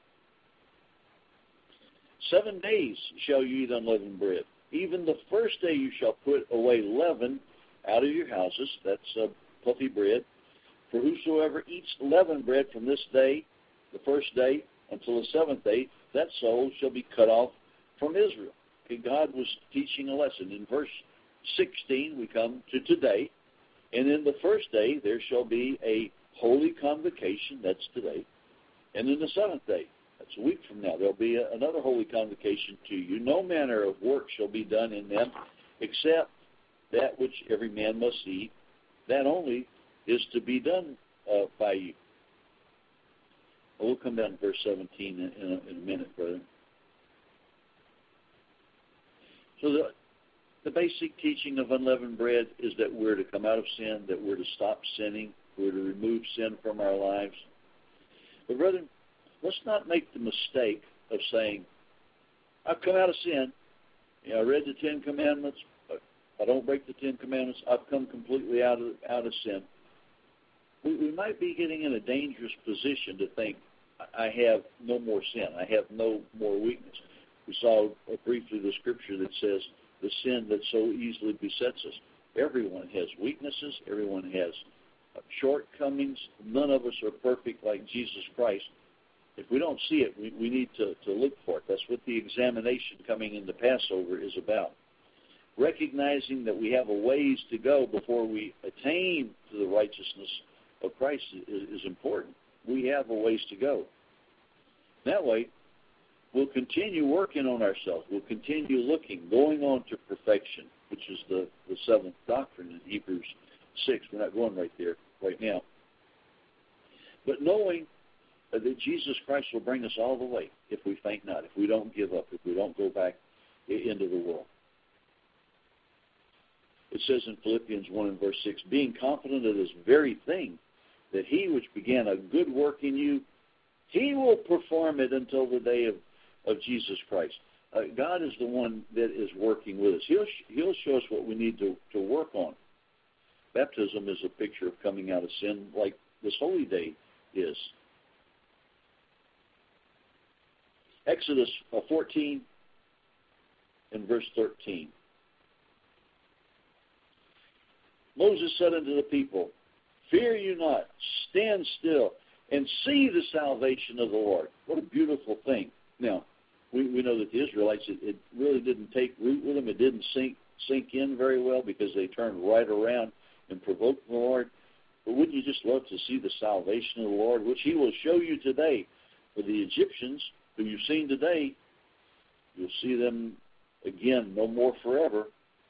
7 days shall you eat unleavened bread. Even the first day you shall put away leaven out of your houses. That's puffy bread. For whosoever eats leavened bread from this day, the first day, until the seventh day, that soul shall be cut off from Israel. Okay, God was teaching a lesson. In verse 16, we come to today. And in the first day, there shall be a holy convocation. That's today. And in the seventh day, that's a week from now, there'll be another holy convocation to you. No manner of work shall be done in them, except that which every man must eat. That only is to be done by you. We'll come down to verse 17 in a minute, brother. So the basic teaching of unleavened bread is that we're to come out of sin, that we're to stop sinning, we're to remove sin from our lives. But, brethren, let's not make the mistake of saying, I've come out of sin. You know, I read the Ten Commandments, but I don't break the Ten Commandments. I've come completely out of sin. We might be getting in a dangerous position to think, I have no more sin. I have no more weakness. We saw briefly the scripture that says the sin that so easily besets us. Everyone has weaknesses. Everyone has shortcomings. None of us are perfect like Jesus Christ. If we don't see it, we need to look for it. That's what the examination coming into Passover is about. Recognizing that we have a ways to go before we attain to the righteousness of Christ is important. We have a ways to go. That way, we'll continue working on ourselves. We'll continue looking, going on to perfection, which is the seventh doctrine in Hebrews 6. We're not going right there right now. But knowing that Jesus Christ will bring us all the way if we faint not, if we don't give up, if we don't go back into the world. It says in Philippians 1 and verse 6, being confident of this very thing, that He which began a good work in you, He will perform it until the day of Jesus Christ. God is the one that is working with us. He'll show us what we need to work on. Baptism is a picture of coming out of sin like this holy day is. Exodus 14 and verse 13. Moses said unto the people, fear you not, stand still, and see the salvation of the Lord. What a beautiful thing. Now, we know that the Israelites, it really didn't take root with them. It didn't sink in very well because they turned right around and provoked the Lord. But wouldn't you just love to see the salvation of the Lord, which He will show you today? For the Egyptians, who you've seen today, you'll see them again, no more forever.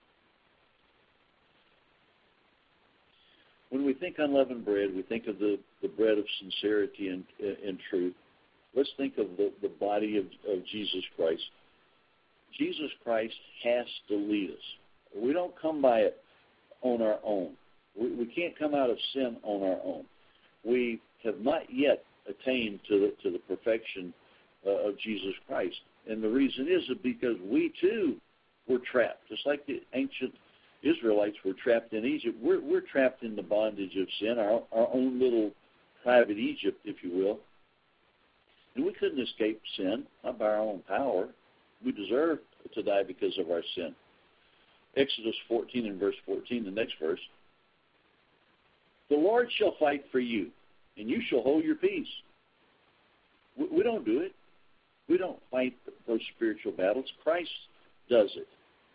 When we think unleavened bread, we think of the bread of sincerity and truth. Let's think of the body of Jesus Christ. Jesus Christ has to lead us. We don't come by it on our own. We can't come out of sin on our own. We have not yet attained to the perfection of Jesus Christ. And the reason is because we too were trapped, just like the ancient Israelites were trapped in Egypt. We're trapped in the bondage of sin, our own little private Egypt, if you will. And we couldn't escape sin, not by our own power. We deserve to die because of our sin. Exodus 14 and verse 14, the next verse. The Lord shall fight for you, and you shall hold your peace. We don't do it. We don't fight those spiritual battles. Christ does it.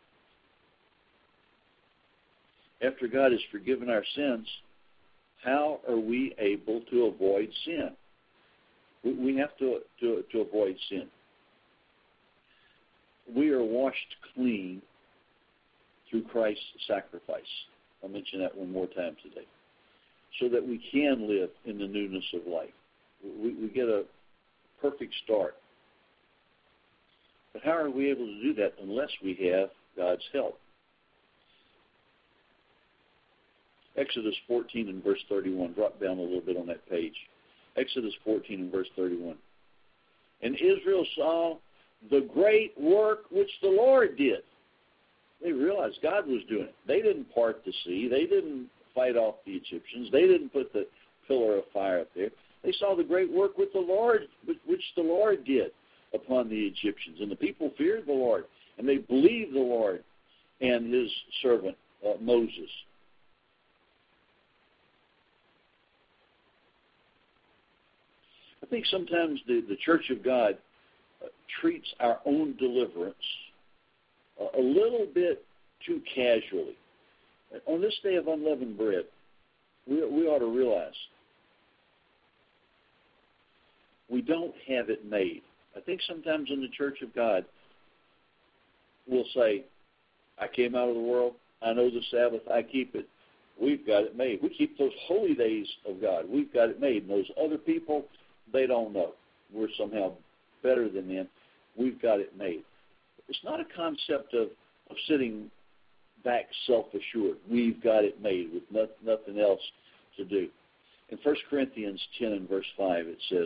After God has forgiven our sins, how are we able to avoid sin? We have to avoid sin. We are washed clean through Christ's sacrifice. I'll mention that one more time today. So that we can live in the newness of life. We get a perfect start. But how are we able to do that unless we have God's help? Exodus 14 and verse 31. Drop down a little bit on that page. Exodus 14 and verse 31. And Israel saw the great work which the Lord did. They realized God was doing it. They didn't part the sea. They didn't fight off the Egyptians. They didn't put the pillar of fire up there. They saw the great work with the Lord, which the Lord did upon the Egyptians. And the people feared the Lord, and they believed the Lord and his servant Moses. I think sometimes the Church of God treats our own deliverance a little bit too casually. On this day of unleavened bread, we ought to realize we don't have it made. I think sometimes in the Church of God, we'll say, I came out of the world, I know the Sabbath, I keep it. We've got it made. We keep those holy days of God. We've got it made. And those other people, they don't know. We're somehow better than them. We've got it made. It's not a concept of sitting back self-assured. We've got it made with nothing else to do. In 1 Corinthians 10 and verse 5 it says,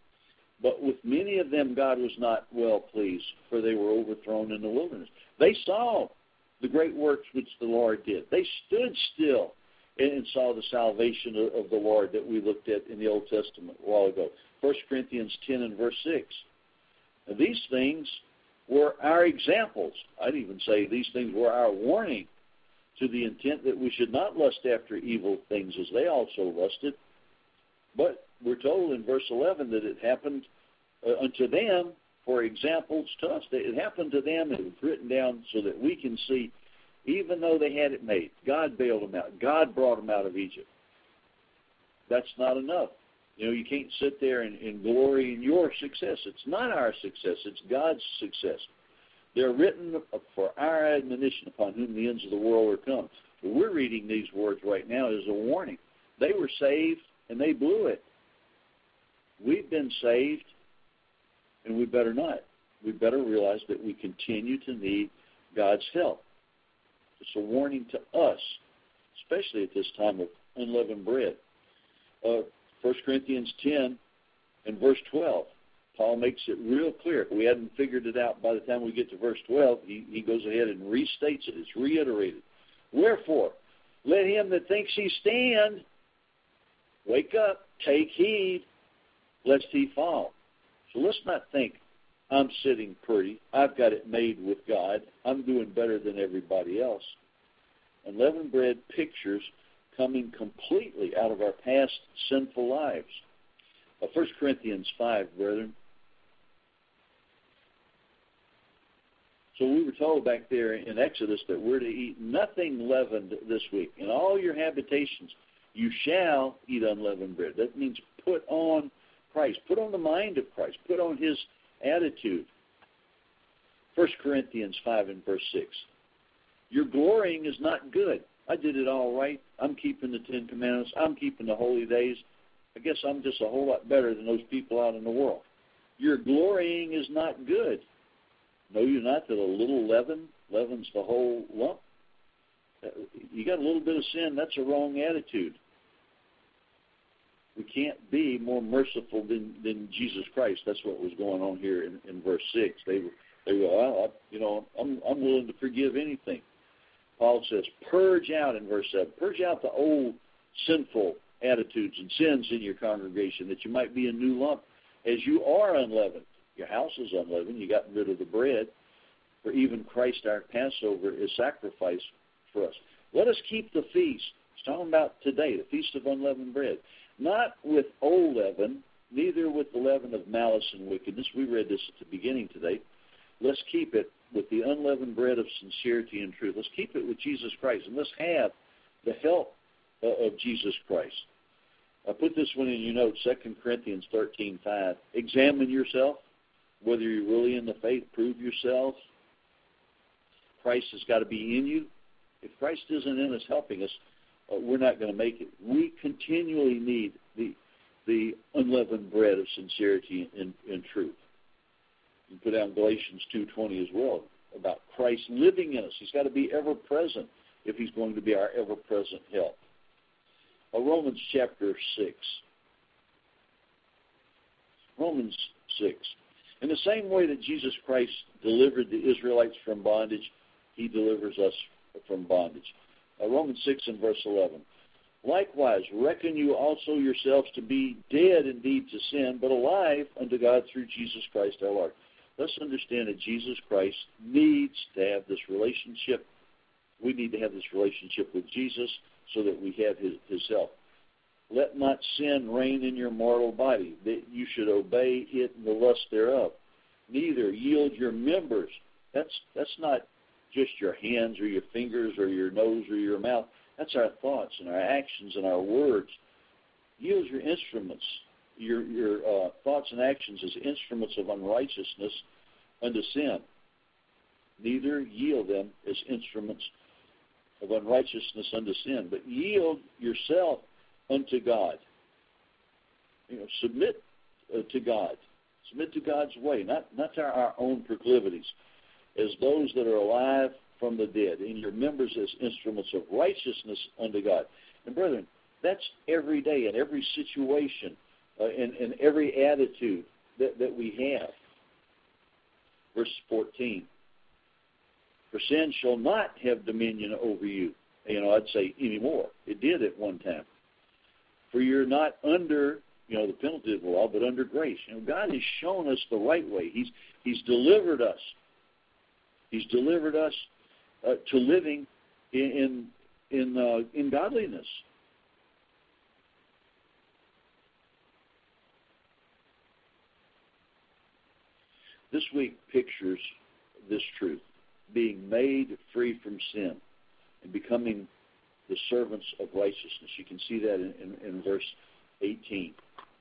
but with many of them God was not well pleased, for they were overthrown in the wilderness. They saw the great works which the Lord did. They stood still and saw the salvation of the Lord that we looked at in the Old Testament a while ago. 1 Corinthians 10 and verse 6. Now, these things were our examples. I'd even say these things were our warning, to the intent that we should not lust after evil things as they also lusted. But we're told in verse 11 that it happened unto them for examples to us. It happened to them. It was written down so that we can see, even though they had it made, God bailed them out. God brought them out of Egypt. That's not enough. You know, you can't sit there and glory in your success. It's not our success. It's God's success. They're written for our admonition, upon whom the ends of the world are come. But we're reading these words right now as a warning. They were saved, and they blew it. We've been saved, and we better not. We better realize that we continue to need God's help. It's a warning to us, especially at this time of unleavened bread. 1 Corinthians 10 and verse 12, Paul makes it real clear. If we hadn't figured it out by the time we get to verse 12, he goes ahead and restates it. It's reiterated. Wherefore, let him that thinks he stand wake up, take heed, lest he fall. So let's not think, I'm sitting pretty, I've got it made with God, I'm doing better than everybody else. Unleavened bread pictures coming completely out of our past sinful lives. 1 Corinthians 5, brethren. So we were told back there in Exodus that we're to eat nothing leavened this week. In all your habitations, you shall eat unleavened bread. That means put on Christ. Put on the mind of Christ. Put on his attitude. 1 Corinthians 5 and verse 6. Your glorying is not good. I did it all right. I'm keeping the Ten Commandments. I'm keeping the holy days. I guess I'm just a whole lot better than those people out in the world. Your glorying is not good. Know you not that a little leaven leavens the whole lump? You got a little bit of sin, that's a wrong attitude. We can't be more merciful than Jesus Christ. That's what was going on here in verse 6. They were, well, I'm willing to forgive anything. Paul says, purge out in verse 7. Purge out the old sinful attitudes and sins in your congregation, that you might be a new lump, as you are unleavened. Your house is unleavened. You got rid of the bread. For even Christ our Passover is sacrificed for us. Let us keep the feast. It's talking about today, the Feast of Unleavened Bread. Not with old leaven, neither with the leaven of malice and wickedness. We read this at the beginning today. Let's keep it with the unleavened bread of sincerity and truth. Let's keep it with Jesus Christ, and let's have the help of Jesus Christ. I put this one in your notes, 2 Corinthians 13:5. Examine yourself, whether you're really in the faith. Prove yourselves. Christ has got to be in you. If Christ isn't in us helping us, we're not going to make it. We continually need the unleavened bread of sincerity and truth. You put down Galatians 2:20 as well, about Christ living in us. He's got to be ever present if he's going to be our ever-present help. Romans chapter 6. Romans 6. In the same way that Jesus Christ delivered the Israelites from bondage, he delivers us from bondage. Romans 6 and verse 11. Likewise, reckon you also yourselves to be dead indeed to sin, but alive unto God through Jesus Christ our Lord. Let's understand that Jesus Christ needs to have this relationship. We need to have this relationship with Jesus so that we have his help. Let not sin reign in your mortal body, that you should obey it in the lust thereof. Neither yield your members. That's not just your hands or your fingers or your nose or your mouth. That's our thoughts and our actions and our words. Yield your instruments, your thoughts and actions as instruments of unrighteousness unto sin. Neither yield them as instruments of unrighteousness unto sin, but yield yourself unto God. Submit to God. Submit to God's way, not to our own proclivities, as those that are alive from the dead, and your members as instruments of righteousness unto God. And brethren, that's every day in every situation, in every attitude that we have. Verse 14. For sin shall not have dominion over you. I'd say anymore. It did at one time. For you're not under, the penalty of the law, but under grace. God has shown us the right way. He's delivered us. He's delivered us to living in godliness. This week pictures this truth, being made free from sin and becoming the servants of righteousness. You can see that in verse 18.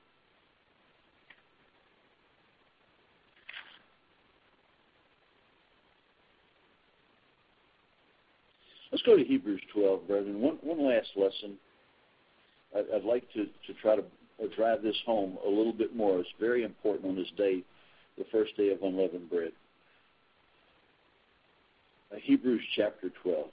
Let's go to Hebrews 12, brethren. One last lesson. I'd like to try to drive this home a little bit more. It's very important on this day, the first day of unleavened bread. Hebrews chapter 12.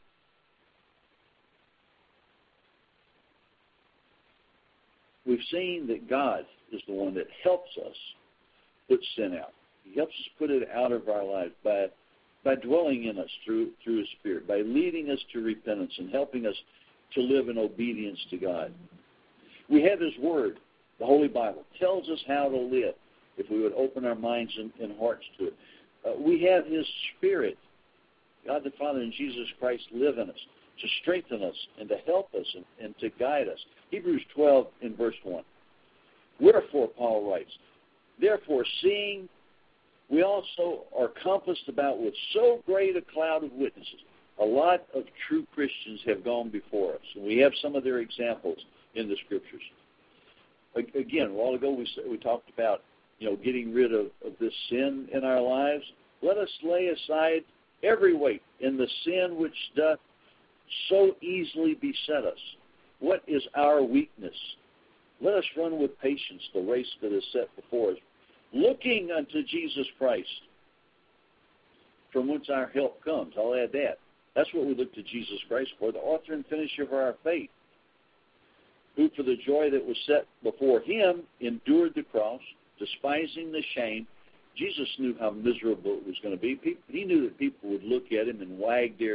We've seen that God is the one that helps us put sin out. He helps us put it out of our lives by dwelling in us through His Spirit, by leading us to repentance and helping us to live in obedience to God. We have His Word, the Holy Bible, tells us how to live if we would open our minds and hearts to it. We have His Spirit, God the Father and Jesus Christ live in us to strengthen us and to help us and to guide us. Hebrews 12 in verse 1. Wherefore, Paul writes, therefore, seeing we also are compassed about with so great a cloud of witnesses. A lot of true Christians have gone before us, and we have some of their examples in the Scriptures. Again, a while ago we talked about getting rid of this sin in our lives. Let us lay aside every weight and the sin which doth so easily beset us. What is our weakness? Let us run with patience the race that is set before us, looking unto Jesus Christ, from whence our help comes. I'll add that. That's what we look to Jesus Christ for, the author and finisher of our faith, who for the joy that was set before Him endured the cross, despising the shame. Jesus knew how miserable it was going to be. He knew that people would look at Him and wag their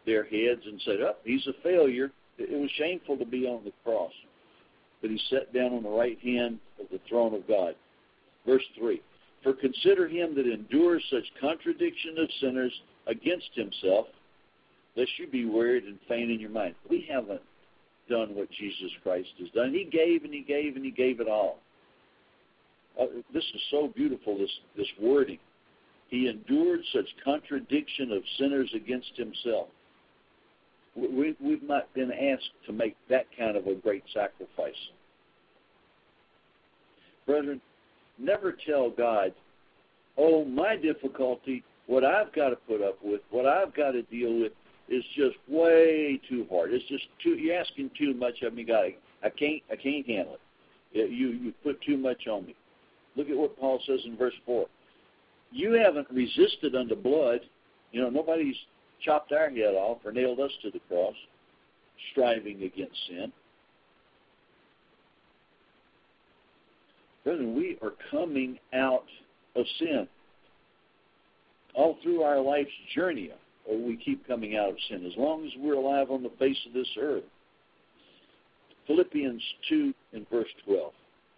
their heads and said, "Oh, he's a failure." It was shameful to be on the cross. But he sat down on the right hand of the throne of God. Verse 3, "For consider him that endures such contradiction of sinners against himself, lest you be wearied and faint in your mind." We haven't done what Jesus Christ has done. He gave and he gave and he gave it all. This is so beautiful, this wording. He endured such contradiction of sinners against himself. We've not been asked to make that kind of a great sacrifice. Brethren, never tell God, "Oh, my difficulty, what I've got to put up with, what I've got to deal with is just way too hard. It's just you're asking too much of me, God. I can't handle it. You put too much on me." Look at what Paul says in verse 4. "You haven't resisted unto blood." Nobody's chopped our head off or nailed us to the cross, striving against sin. Brethren, we are coming out of sin. All through our life's journey, we keep coming out of sin, as long as we're alive on the face of this earth. Philippians 2 and verse 12.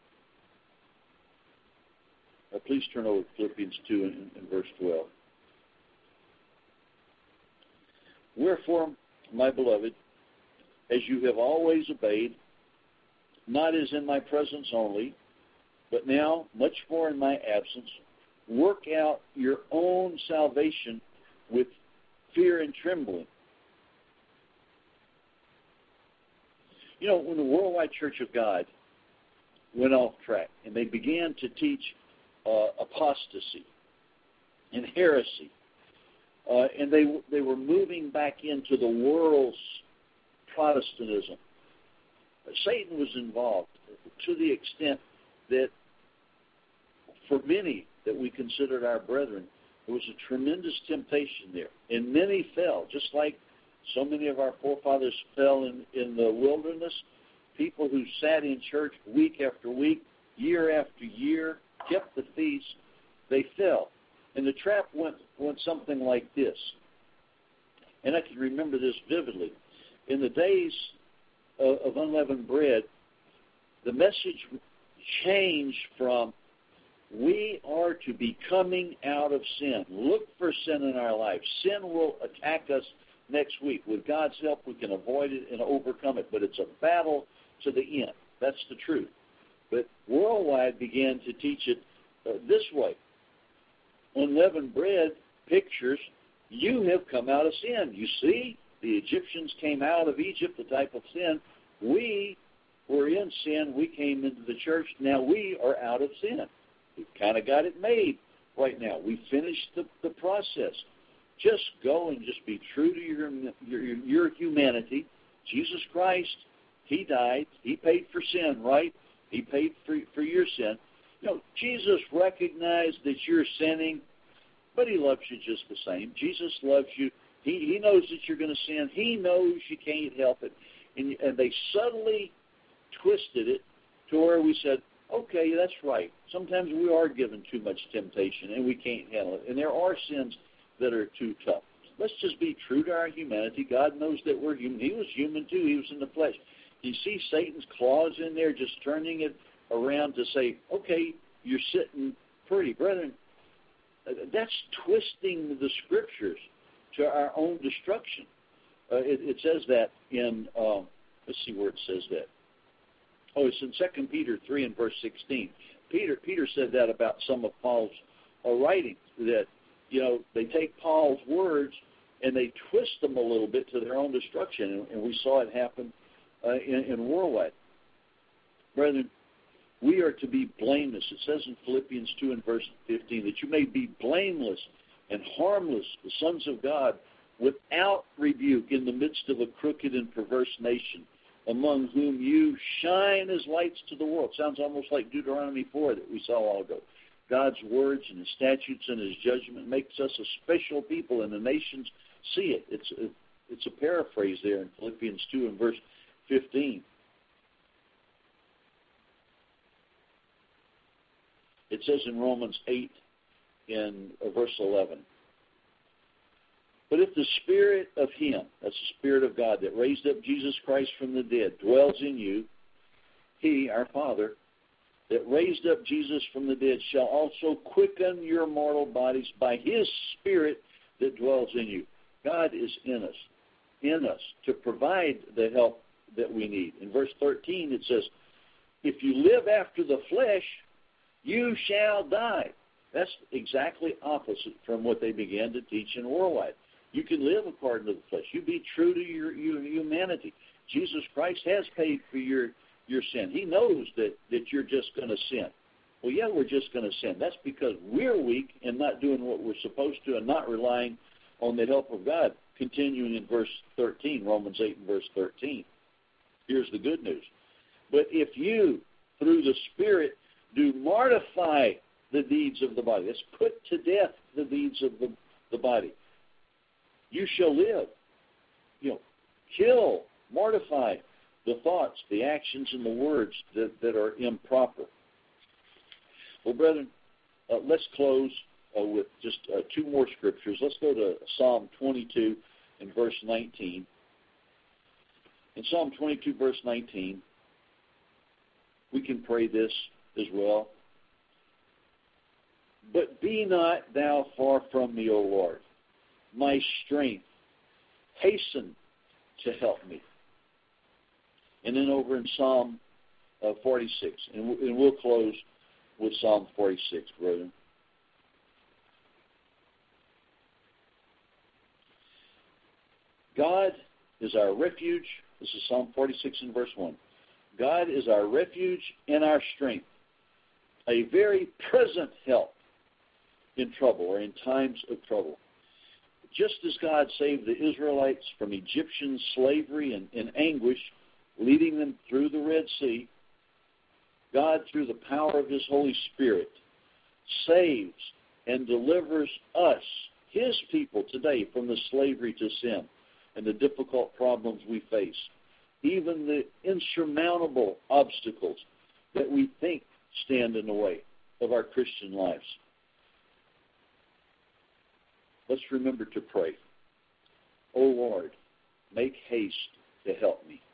Please turn over to Philippians 2 and verse 12. "Wherefore, my beloved, as you have always obeyed, not as in my presence only, but now much more in my absence, work out your own salvation with fear and trembling." When the Worldwide Church of God went off track and they began to teach apostasy and heresy, and they were moving back into the world's Protestantism, Satan was involved to the extent that for many that we considered our brethren, there was a tremendous temptation there. And many fell, just like so many of our forefathers fell in the wilderness. People who sat in church week after week, year after year, kept the feast, they fell. And the trap went something like this. And I can remember this vividly. In the days of unleavened bread, the message changed from we are to be coming out of sin. Look for sin in our life. Sin will attack us next week. With God's help, we can avoid it and overcome it. But it's a battle to the end. That's the truth. But Worldwide began to teach it this way. Unleavened bread pictures, you have come out of sin. You see, the Egyptians came out of Egypt, the type of sin. We were in sin. We came into the church. Now we are out of sin. We've kind of got it made right now. We finished the process. Just go and just be true to your humanity. Jesus Christ, He died. He paid for sin, right? He paid for your sin. Jesus recognized that you're sinning, but He loves you just the same. Jesus loves you. He knows that you're going to sin. He knows you can't help it. And they subtly twisted it to where we said, okay, that's right. Sometimes we are given too much temptation and we can't handle it. And there are sins that are too tough. Let's just be true to our humanity. God knows that we're human. He was human too. He was in the flesh. You see Satan's claws in there just turning it around to say, okay, you're sitting pretty. Brethren, that's twisting the Scriptures to our own destruction. It says that in, let's see where it says that. Oh, it's in 2 Peter 3 and verse 16. Peter said that about some of Paul's writings, that, they take Paul's words and they twist them a little bit to their own destruction, and we saw it happen in Worldwide. Brethren, we are to be blameless. It says in Philippians 2 and verse 15 that you may be blameless and harmless, the sons of God, without rebuke in the midst of a crooked and perverse nation, among whom you shine as lights to the world. Sounds almost like Deuteronomy 4 that we saw a while ago. God's words and His statutes and His judgment makes us a special people, and the nations see it. It's a paraphrase there in Philippians 2 and verse 15. It says in Romans 8 in verse 11, But if the Spirit of Him, that's the Spirit of God that raised up Jesus Christ from the dead, dwells in you, He, our Father, that raised up Jesus from the dead, shall also quicken your mortal bodies by His Spirit that dwells in you. God is in us to provide the help that we need. In verse 13 it says, if you live after the flesh, you shall die. That's exactly opposite from what they began to teach in Worldwide. You can live according to the flesh. You be true to your humanity. Jesus Christ has paid for your sin. He knows that you're just going to sin. Well, yeah, we're just going to sin. That's because we're weak and not doing what we're supposed to and not relying on the help of God. Continuing in verse 13, Romans 8 and verse 13. Here's the good news. But if you, through the Spirit, do mortify the deeds of the body, let's put to death the deeds of the body, you shall live. Kill, mortify the thoughts, the actions, and the words that are improper. Well, brethren, let's close with just two more scriptures. Let's go to Psalm 22 and verse 19. In Psalm 22, verse 19, we can pray this as well. But be not thou far from me, O Lord, my strength. Hasten to help me. And then over in Psalm 46, and we'll close with Psalm 46, brethren. God is our refuge. This is Psalm 46 and verse 1. God is our refuge and our strength, a very present help in trouble or in times of trouble. Just as God saved the Israelites from Egyptian slavery and anguish, leading them through the Red Sea, God, through the power of His Holy Spirit, saves and delivers us, His people today, from the slavery to sin and the difficult problems we face, even the insurmountable obstacles that we think stand in the way of our Christian lives. Let's remember to pray. O Lord, make haste to help me.